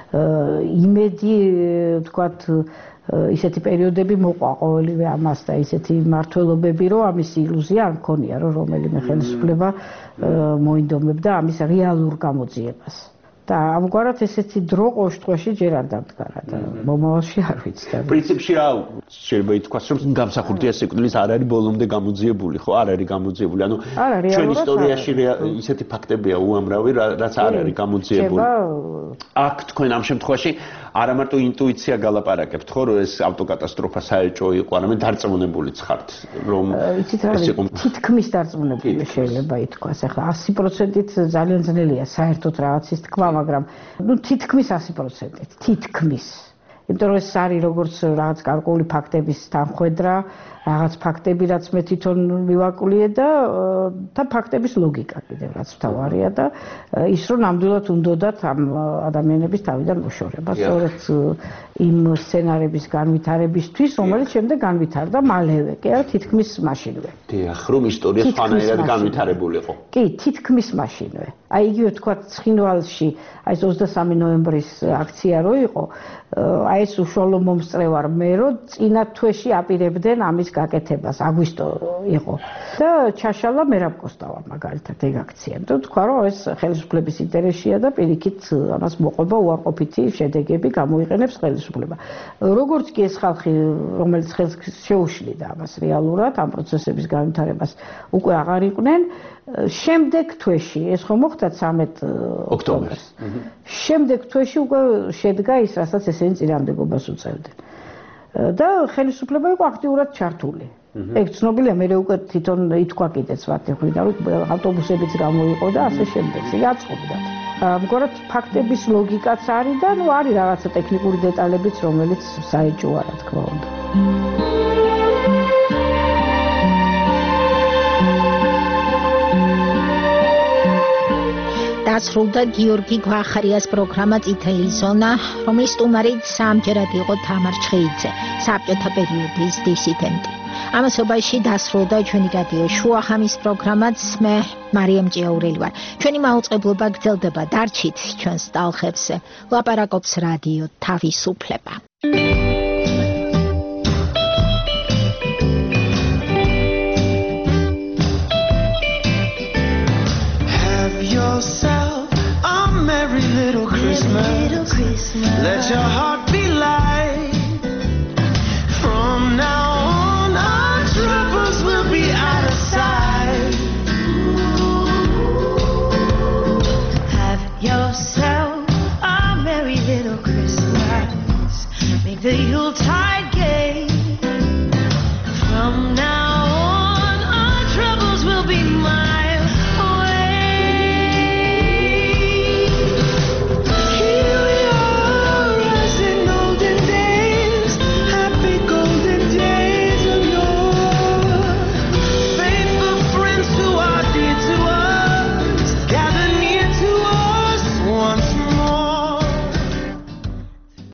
იმედი ვთქვათ ისეთი პერიოდები მოყვა ყოველივე ამას და ისეთი მართლობები, რომ ამის ილუზია არ მქონია, რომ რომელიმე ხელისუფლება მოინდომებდა ამის რეალურ გამოძიებას. და ამგვარად ესეთი დრო ყოველშტოში ჯერ არ დამდგარა და მომავალში არ ვიცი. პრინციპში რა შეიძლება ითქვას, რომ გამსახურდია სიკვდილის არ არის ბოლომდე გამოძიებული, ხო? არ არის გამოძიებული. ანუ ჩვენ ისტორიაში ისეთი ფაქტებია უამრავი, რაც არ არის გამოძიებული. აქ თქვენ ამ შემთხვევაში არა მარტო ინტუიცია გალაპარაკებთ, ხო, რომ ეს ავტოკატასტროფა საეჭო იყო, არამედ დარწმუნებულიც ხართ, რომ ეს იყო თითქმის დარწმუნებული შეიძლება ითქვას. ახლა 100%-ით ძალიან ძნელია საერთოდ რაღაცის თქვა, მაგრამ ნუ თითქმის 100%-ით, თითქმის. იმიტომ რომ ეს არის როგორც რაღაც გარკვეული ფაქტების თანხვედრა, რაღაც ფაქტები, რაც მე თვითონ მივაკვლიე და ფაქტების ლოგიკა კიდევ რაც მთავარია და ის რომ ნამდვილად უნდათ ამ ადამიანების თავიდან მოშორება. სწორედ იმ სცენარების განვითარებისთვის, რომელიც შემდეგ განვითარდა მალევე, კი არა თითქმის მაშინვე. დიახ, რომ ისტორია სხვანაირად განვითარებულიყო. კი, თითქმის მაშინვე. აი იგივე თქვა ცხინვალში, აი ეს 23 ნოემბრის აქცია რო იყო, აი ეს უშუალო მომსწრევარ მე რომ წინა თვეში აპირებდნენ ამის გაკეთებას, აგვისტო იყო. და ჩაშალა მერაბ კოსტავა მაგალითად ეგ აქცია. და თქვა რომ ეს ხელისუფლების ინტერესია და პირიქით ამას მოყვება უარყოფითი შედეგები გამოიყენებს ხელისუფლება. როგორც კი ეს ხალხი, რომელიც ხელს შეუშლიდა ამას რეალურად, ამ პროცესების განვითარებას უკვე აღარ იყვნენ, შემდეგ თვეში, ეს ხომ მოხდა 13 ოქტომბერს. შემდეგ თვეში უკვე შედგა ის, რასაც ესენი წინააღმდეგობას უწევდნენ. და ხელისუფლება იყო აქტიურად ჩართული. ეგ ცნობილია, მე უკვე თვითონ ითქვა კიდეც ვართ ხვიდან, რომ ავტობუსებიც გამოიყო და ასე შემდეგ. იგი აწყობდა. ამგვარად ფაქტების ლოგიკაც არის და ნუ არის რაღაცა ტექნიკური დეტალებიც, რომელიც საეჭვოა, რა თქმა უნდა. დასრულდა გიორგი გვახარიას პროგრამა წითელი ზონა, რომლის სტუმარით სამჯერად იყო თამარ ჩხეიძე, საბჭოთა პერიოდის დისიდენტი. ამასობაში დასრულდა ჩვენი რადიო შუახამის პროგრამაც, მე მარიამ ჭიაურელი ვარ. ჩვენი მაუწყებლობა გრძელდება, დარჩით ჩვენს ტალღებზე. ლაპარაკობს რადიო თავისუფლება. Little Christmas, let your heart be light. From now on, our troubles will be out of sight. Have yourself a merry little Christmas. Make the Yuletide